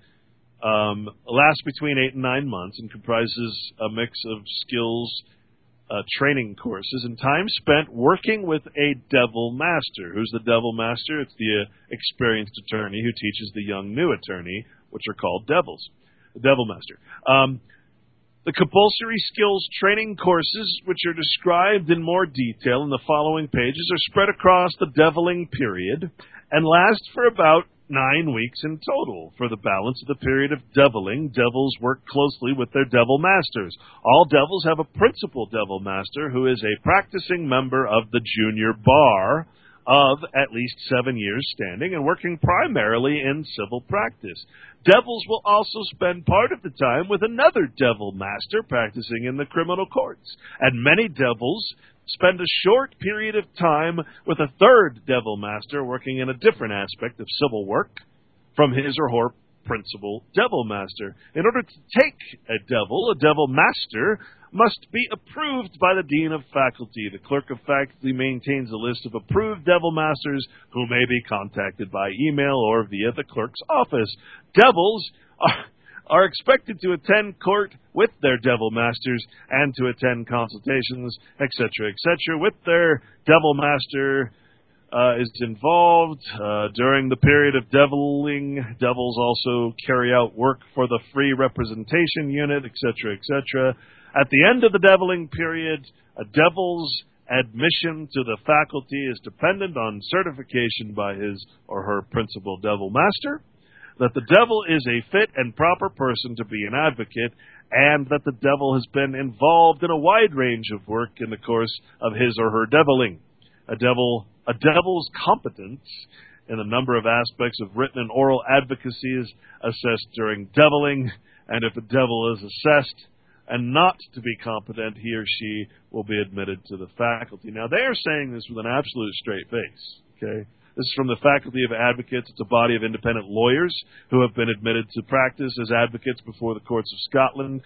um, lasts between eight and nine months and comprises a mix of skills, uh, training courses, and time spent working with a devil master. Who's the devil master? It's the uh, experienced attorney who teaches the young new attorney, which are called devils. The devil master. Um, The compulsory skills training courses, which are described in more detail in the following pages, are spread across the deviling period and last for about nine weeks in total. For the balance of the period of deviling, devils work closely with their devil masters. All devils have a principal devil master who is a practicing member of the junior bar of at least seven years standing and working primarily in civil practice. Devils will also spend part of the time with another devil master practicing in the criminal courts. And many devils spend a short period of time with a third devil master working in a different aspect of civil work from his or her principal devil master. In order to take a devil, a devil master must be approved by the dean of faculty. The clerk of faculty maintains a list of approved devil masters who may be contacted by email or via the clerk's office. Devils are, are expected to attend court with their devil masters and to attend consultations, et cetera, et cetera, with their devil master uh, is involved. Uh, during the period of deviling, devils also carry out work for the free representation unit, et cetera, et cetera. At the end of the deviling period, a devil's admission to the faculty is dependent on certification by his or her principal devil master, that the devil is a fit and proper person to be an advocate, and that the devil has been involved in a wide range of work in the course of his or her deviling. A devil, a devil's competence in a number of aspects of written and oral advocacy is assessed during deviling, and if a devil is assessed and not to be competent, he or she will be admitted to the faculty. Now, they are saying this with an absolute straight face, okay? This is from the Faculty of Advocates. It's a body of independent lawyers who have been admitted to practice as advocates before the courts of Scotland.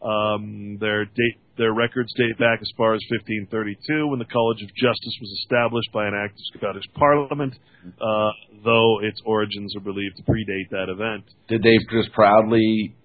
Um, their date, their records date back as far as fifteen thirty-two, when the College of Justice was established by an act of Scottish Parliament, uh, though its origins are believed to predate that event. Did they just proudly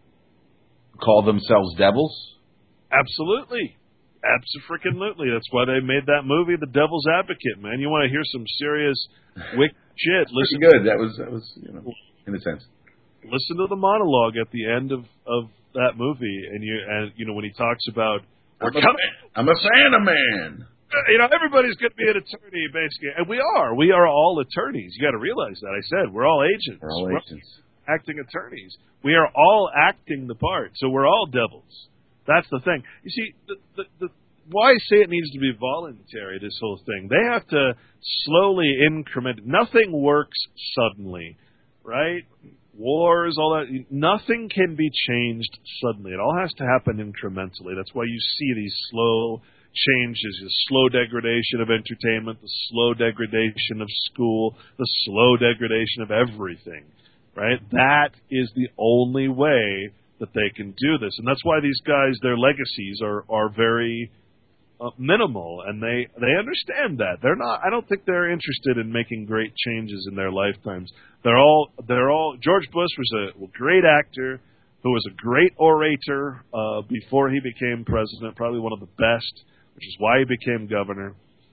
call themselves devils? Absolutely. Abso-freaking-lutely. That's why they made that movie, The Devil's Advocate, man. You want to hear some serious wicked shit. Listen. Pretty good. That was, that was, you know, in a sense. Listen to the monologue at the end of, of that movie, and you and you know when he talks about I'm a, I'm a Santa man. You know, everybody's going to be an attorney, basically, and we are. We are all attorneys. You got to realize that. I said we're all agents. We're all we're agents. All acting attorneys. We are all acting the part, so we're all devils. That's the thing. You see, the, the, the, why I say it needs to be voluntary, this whole thing. They have to slowly increment. Nothing works suddenly, right? Wars, all that. Nothing can be changed suddenly. It all has to happen incrementally. That's why you see these slow changes, the slow degradation of entertainment, the slow degradation of school, the slow degradation of everything, right? That is the only way that they can do this. And that's why these guys, their legacies are, are very uh, minimal, and they, they understand that. They're not, I don't think they're interested in making great changes in their lifetimes. They're all, they're all, George Bush was a great actor who was a great orator uh, before he became president, probably one of the best, which is why he became governor.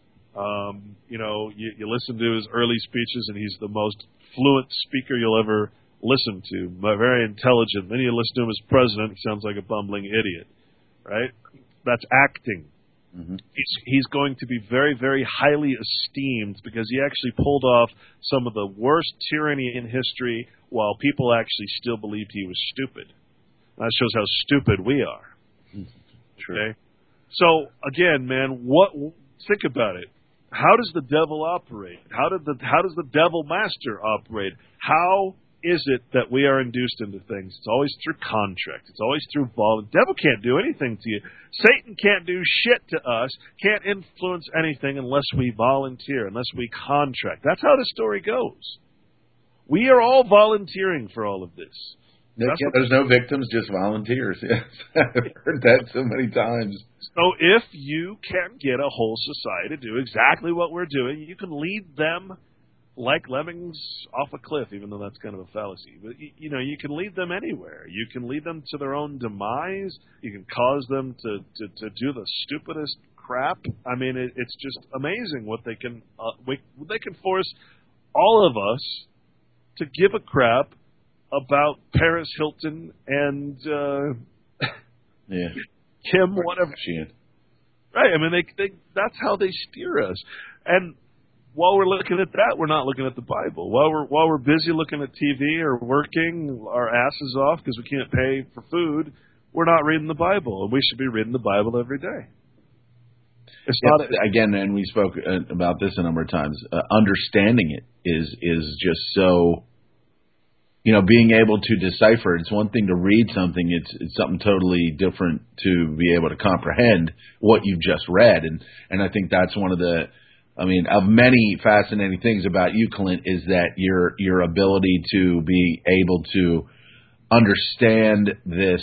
Um, you know, you, you listen to his early speeches, and he's the most fluent speaker you'll ever listen to, very intelligent. Then you listen to him as president, he sounds like a bumbling idiot, right? That's acting. Mm-hmm. He's, he's going to be very, very highly esteemed because he actually pulled off some of the worst tyranny in history while people actually still believed he was stupid. That shows how stupid we are. True. Okay? So, again, man, what? Think about it. How does the devil operate? How did the How does the devil master operate? How is it that we are induced into things? It's always through contract. It's always through vol. The devil can't do anything to you. Satan can't do shit to us, can't influence anything unless we volunteer, unless we contract. That's how the story goes. We are all volunteering for all of this. No, That's yeah, what, there's no victims, just volunteers. Yes. I've heard that so many times. so if you can get a whole society to do exactly what we're doing, you can lead them like lemmings off a cliff, even though that's kind of a fallacy. But, you, you know, you can lead them anywhere. You can lead them to their own demise. You can cause them to, to, to do the stupidest crap. I mean, it, it's just amazing what they can uh, we, they can force all of us to give a crap about Paris Hilton and uh, yeah. Kim, whatever. Right. I mean, they, they that's how they steer us. And while we're looking at that, we're not looking at the Bible. While we're while we're busy looking at T V or working our asses off because we can't pay for food, we're not reading the Bible, and we should be reading the Bible every day. It's yeah, not a, again, and we spoke about this a number of times. Uh, understanding it is is just so. You know, being able to decipher. It's one thing to read something. It's it's something totally different to be able to comprehend what you've just read, and and I think that's one of the. I mean, of many fascinating things about you, Clint, is that your your ability to be able to understand this,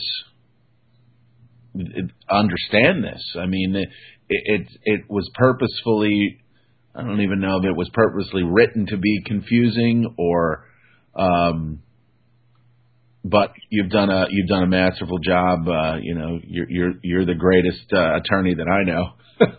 understand this. I mean, it it, it was purposefully. I don't even know if it was purposely written to be confusing or, um, but you've done a you've done a masterful job. Uh, you know, you're you're you're the greatest uh, attorney that I know.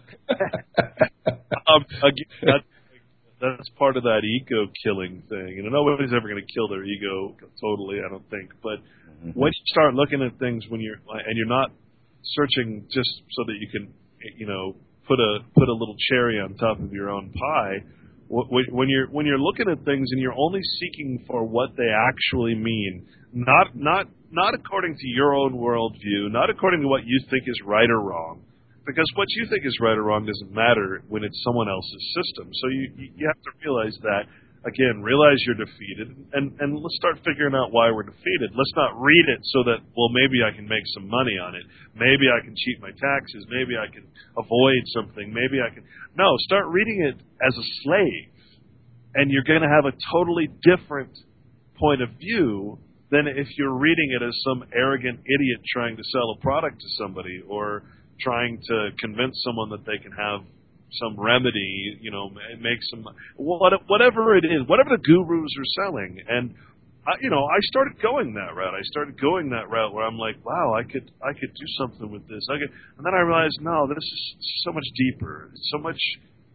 um, again, that, that's part of that ego killing thing. You know, nobody's ever going to kill their ego totally, I don't think. But mm-hmm. when you start looking at things when you're and you're not searching just so that you can, you know, put a put a little cherry on top of your own pie. When you're when you're looking at things and you're only seeking for what they actually mean, not not not according to your own worldview, not according to what you think is right or wrong. Because what you think is right or wrong doesn't matter when it's someone else's system. So you you have to realize that, again, realize you're defeated, and, and let's start figuring out why we're defeated. Let's not read it so that, well, maybe I can make some money on it. Maybe I can cheat my taxes. Maybe I can avoid something. Maybe I can... No, start reading it as a slave, and you're going to have a totally different point of view than if you're reading it as some arrogant idiot trying to sell a product to somebody or trying to convince someone that they can have some remedy, you know, make some, whatever it is, whatever the gurus are selling. And, I, you know, I started going that route. I started going that route where I'm like, wow, I could I could do something with this. I could, and then I realized, no, this is so much deeper. It's so much,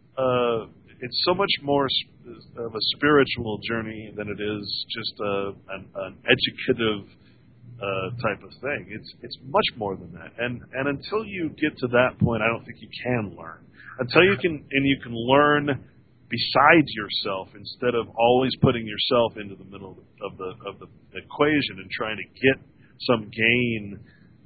uh, it's so much more of a spiritual journey than it is just a, an, an educative Uh, type of thing. It's it's much more than that. And and until you get to that point, I don't think you can learn. Until you can and you can learn besides yourself instead of always putting yourself into the middle of the of the equation and trying to get some gain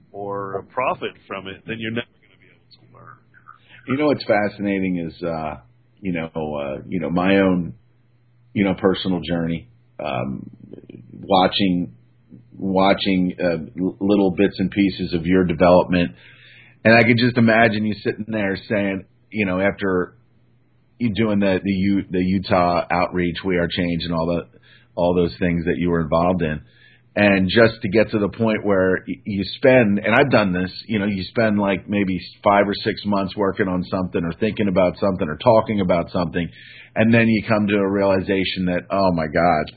or a profit from it, then you're never going to be able to learn. You know what's fascinating is uh, you know uh, you know my own you know personal journey, um, watching. watching uh, little bits and pieces of your development. And I could just imagine you sitting there saying, you know, after you doing the, the, U, the Utah outreach, We Are Change and all the, all those things that you were involved in. And just to get to the point where you spend, and I've done this, you know, you spend like maybe five or six months working on something or thinking about something or talking about something. And then you come to a realization that, oh my God,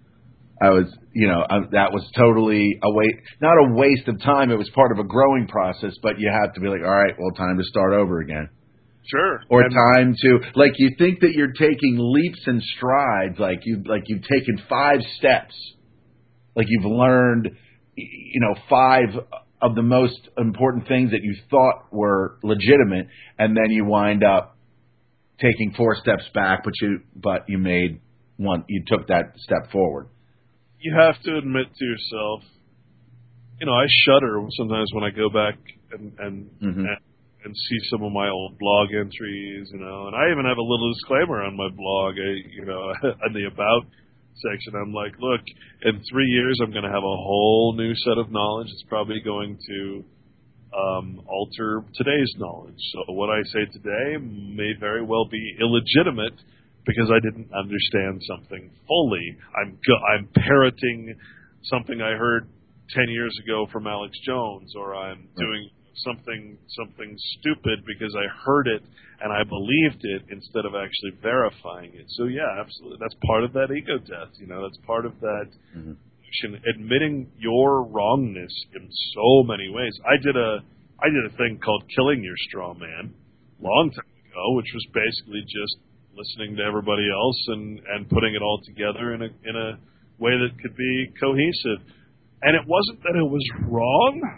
I was, you know, I, that was totally a waste, not a waste of time. It was part of a growing process, but you have to be like, all right, well, time to start over again. Sure. Or and time to, like, you think that you're taking leaps and strides, like you, like you've taken five steps, like you've learned, you know, five of the most important things that you thought were legitimate, and then you wind up taking four steps back, but you, but you made one, you took that step forward. You have to admit to yourself, you know, I shudder sometimes when I go back and and, mm-hmm. and and see some of my old blog entries, you know, and I even have a little disclaimer on my blog, I, you know, in the about section. I'm like, look, in three years I'm going to have a whole new set of knowledge. It's probably going to um, alter today's knowledge. So what I say today may very well be illegitimate, because I didn't understand something fully. I'm go- I'm parroting something I heard ten years ago from Alex Jones, or I'm doing something something stupid because I heard it and I believed it instead of actually verifying it. So yeah, absolutely, that's part of that ego death. You know, that's part of that mm-hmm. admitting your wrongness in so many ways. I did a I did a thing called Killing Your Straw Man a long time ago, which was basically just listening to everybody else and, and putting it all together in a in a way that could be cohesive. And it wasn't that it was wrong.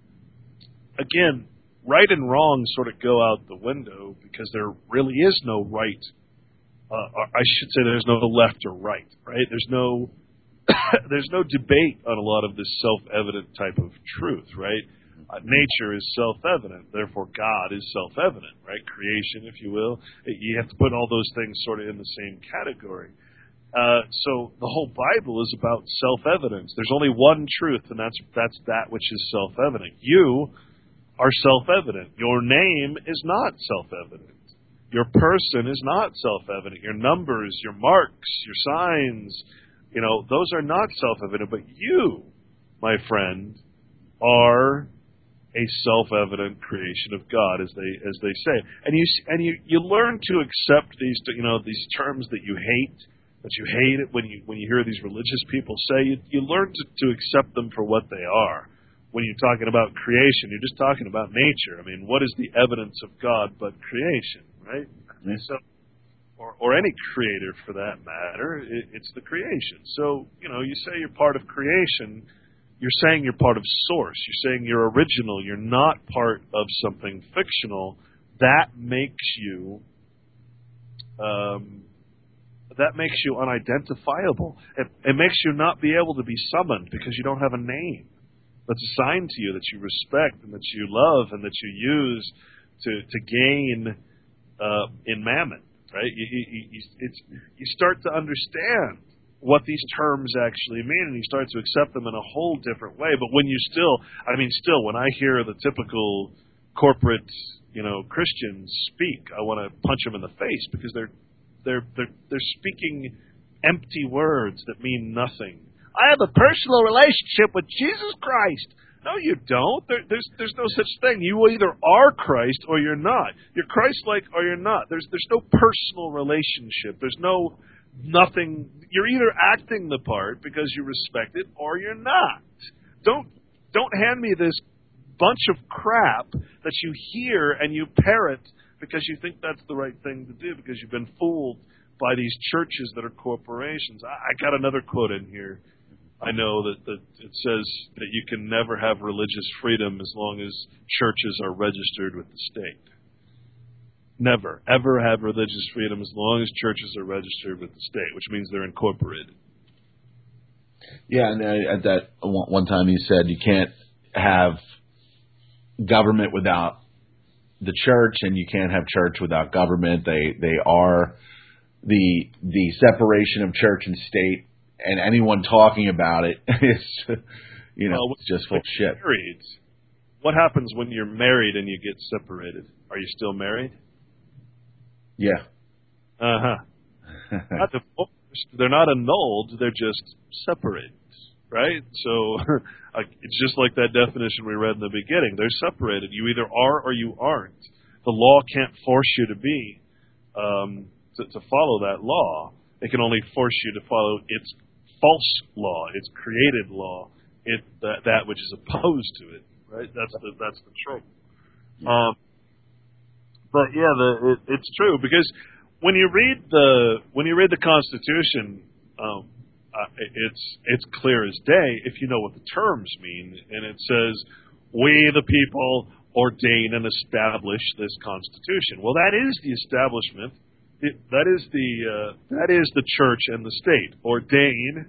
Again, right and wrong sort of go out the window because there really is no right. Uh, I should say there's no left or right, right? There's no there's no debate on a lot of this self-evident type of truth, right? Uh, nature is self-evident, therefore God is self-evident, right? Creation, if you will. You have to put all those things sort of in the same category. Uh, so the whole Bible is about self-evidence. There's only one truth, and that's that's that which is self-evident. You are self-evident. Your name is not self-evident. Your person is not self-evident. Your numbers, your marks, your signs, you know, those are not self-evident. But you, my friend, are a self-evident creation of God, as they as they say. And you and you, you learn to accept these, you know, these terms that you hate, that you hate it when you when you hear these religious people say. You, you learn to, to accept them for what they are. When you're talking about creation, you're just talking about nature. I mean, what is the evidence of God but creation, right? Mm-hmm. So, or, or any creator for that matter, it, it's the creation. So, you know, you say you're part of creation, you're saying you're part of source. You're saying you're original. You're not part of something fictional. That makes you, um, that makes you unidentifiable. It, it makes you not be able to be summoned because you don't have a name that's assigned to you, that you respect and that you love and that you use to to gain uh, in mammon, right? You, you, you, it's, you start to understand what these terms actually mean, and you start to accept them in a whole different way. But when you still, I mean, still, when I hear the typical corporate, you know, Christians speak, I want to punch them in the face because they're they're they're they're speaking empty words that mean nothing. I have a personal relationship with Jesus Christ. No, you don't. There, there's there's no such thing. You either are Christ or you're not. You're Christ-like or you're not. There's there's no personal relationship. There's no nothing. You're either acting the part because you respect it or you're not. Don't don't hand me this bunch of crap that you hear and you parrot because you think that's the right thing to do because you've been fooled by these churches that are corporations. I, I got another quote in here. I know that, that it says that you can never have religious freedom as long as churches are registered with the state. Never, ever have religious freedom as long as churches are registered with the state, which means they're incorporated. Yeah, and uh, at that one time you said you can't have government without the church, and you can't have church without government. They they are the the separation of church and state. And anyone talking about it is, you know, well, just full of shit. Married, what happens when you're married and you get separated? Are you still married? Yeah. Uh-huh. Not divorced. They're not annulled. They're just separated, right? So it's just like that definition we read in the beginning. They're separated. You either are or you aren't. The law can't force you to be, um, to, to follow that law. It can only force you to follow its false law, its created law, it that, that which is opposed to it. Right? That's the that's the truth. Um, but yeah, the it, it's true because when you read the when you read the Constitution, um, uh, it's it's clear as day if you know what the terms mean, and it says, "We the people ordain and establish this Constitution." Well, that is the establishment. It, that is the uh, that is the church and the state. Ordain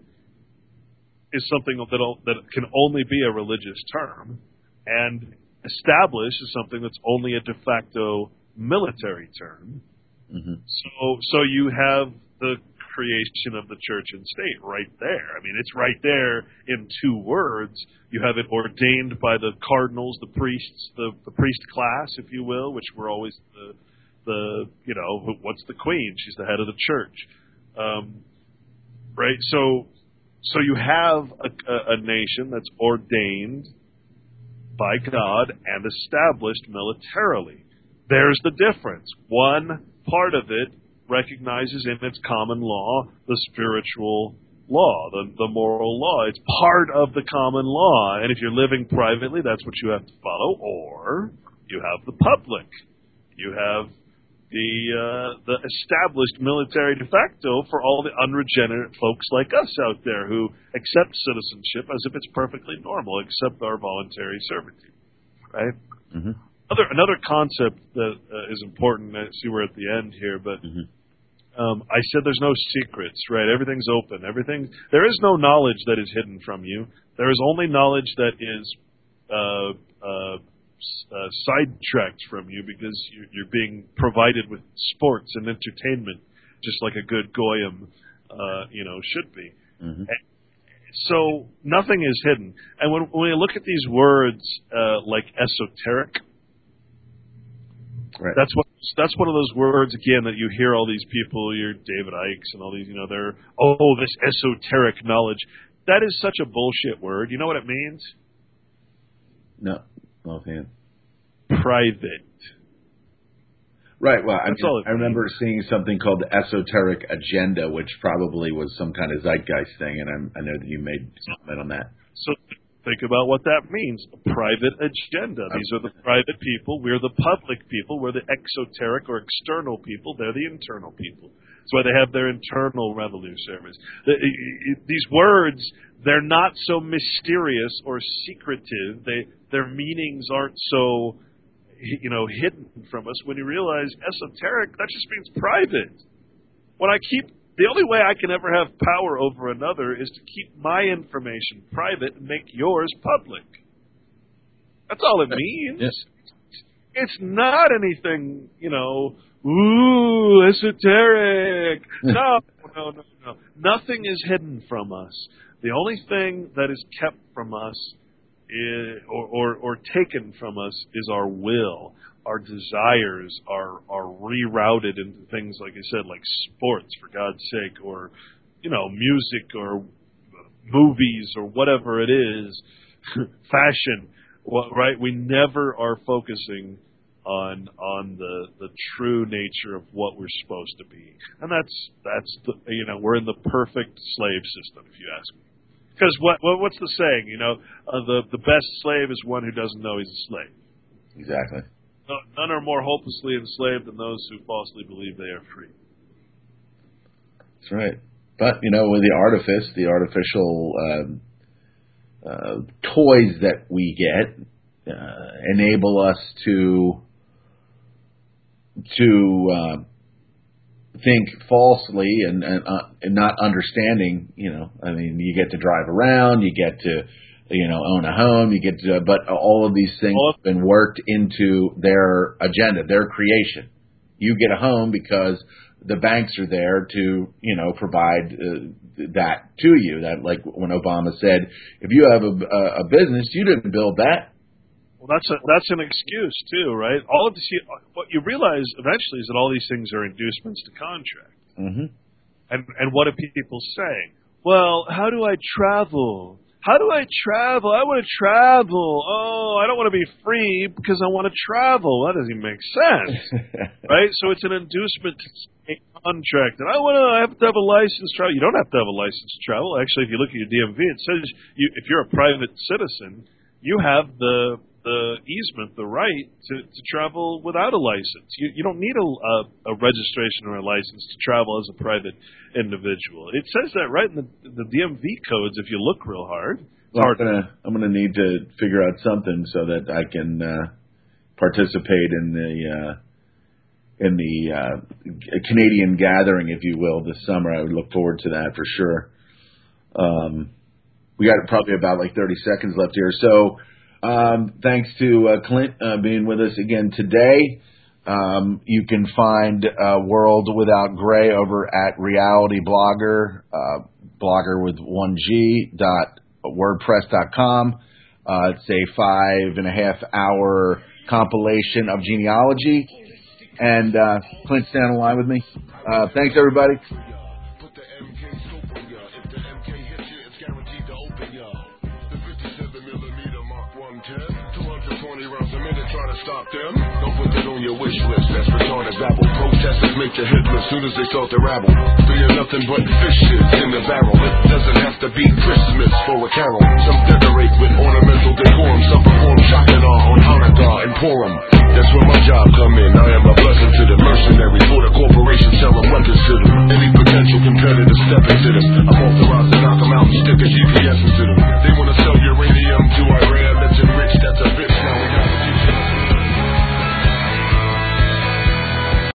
is something that that can only be a religious term, and establish is something that's only a de facto military term. Mm-hmm. So so you have the creation of the church and state right there. I mean, it's right there in two words. You have it ordained by the cardinals, the priests, the, the priest class, if you will, which were always the The you know what's the queen? She's the head of the church, um, right? So So you have a, a, a nation that's ordained by God and established militarily. There's the difference. One part of it recognizes in its common law the spiritual law, the, the moral law. It's part of the common law. And if you're living privately, that's what you have to follow. Or you have the public. You have the uh, the established military de facto for all the unregenerate folks like us out there who accept citizenship as if it's perfectly normal, except our voluntary servitude. Right? Mm-hmm. Another, another concept that uh, is important, I see we're at the end here, but Mm-hmm. um, I said there's no secrets, right? Everything's open. Everything. There is no knowledge that is hidden from you. There is only knowledge that is uh, uh, uh, sidetracked from you because you're, you're being provided with sports and entertainment, just like a good goyim, uh, you know, should be. Mm-hmm. So nothing is hidden. And when, when we look at these words uh, like esoteric, right. that's what that's one of those words again that you hear all these people, your David Icks and all these, you know, they're oh this esoteric knowledge. That is such a bullshit word. You know what it means? No, offhand. Private. Right. Well, I, That's mean, all it I remember seeing something called the Esoteric Agenda, which probably was some kind of zeitgeist thing, and I'm, I know that you made a comment on that. So think about what that means. A private agenda. These are the private people. We're the public people. We're the exoteric or external people. They're the internal people. That's why they have their internal revenue service. These words, they're not so mysterious or secretive. They, their meanings aren't so, you know, hidden from us. When you realize esoteric, that just means private. When I keep The only way I can ever have power over another is to keep my information private and make yours public. That's all it means. Yes. It's not anything, you know, ooh, esoteric. No, no, no, no. Nothing is hidden from us. The only thing that is kept from us is, or, or, or taken from us is our will. Our desires are are rerouted into things, like I said, like sports, for God's sake, or, you know, music or movies or whatever it is, fashion, right? We never are focusing on on the the true nature of what we're supposed to be, and that's that's the, you know, we're in the perfect slave system, if you ask me. Because what, what what's the saying? You know, uh, the the best slave is one who doesn't know he's a slave. Exactly. None are more hopelessly enslaved than those who falsely believe they are free. That's right. But, you know, with the artifice, the artificial um, uh, toys that we get uh, enable us to to uh, think falsely and, and, uh, and not understanding, you know, I mean, you get to drive around, you get to, you know, own a home, you get to, but all of these things have been worked into their agenda, their creation. You get a home because the banks are there to, you know, provide uh, that to you. That, like when Obama said, if you have a, a business, you didn't build that. Well, that's a, that's an excuse too, right? All of this, what you realize eventually is that all these things are inducements to contract. Mm-hmm. And and what do people say? Well, how do I travel? How do I travel? I want to travel. Oh, I don't want to be free because I want to travel. That doesn't even make sense, right? So it's an inducement to a contract. And I want to I have to have a license to travel. You don't have to have a license to travel. Actually, if you look at your D M V, it says you, if you're a private citizen, you have the the easement, the right to, to travel without a license. You, you don't need a, a, a registration or a license to travel as a private individual. It says that right in the, the D M V codes if you look real hard. Well, I'm gonna I'm gonna need to figure out something so that I can uh, participate in the uh, in the uh, Canadian gathering, if you will, this summer. I would look forward to that for sure. Um, we got probably about like thirty seconds left here, so. Um, thanks to uh, Clint uh, being with us again today. Um, you can find uh, World Without Gray over at Reality Blogger, uh, blogger with one G dot wordpress dot com. Uh, it's a five and a half hour compilation of genealogy. And uh, Clint's down the line with me. Uh, thanks, everybody. ten, two hundred twenty rounds a minute, try to stop them. Don't put that on your wish list, that's retarded babble. Protesters make you hit as soon as they start to rabble. Fear nothing but fishes in the barrel. It doesn't have to be Christmas for a carol. Some decorate with ornamental decorum. Some perform Shakana on Hanukkah and Purim. That's where my job come in. I am a blessing to the mercenaries. For the corporation selling weapons to them. Any potential competitor step into them. I'm authorized to knock them out and stick a G P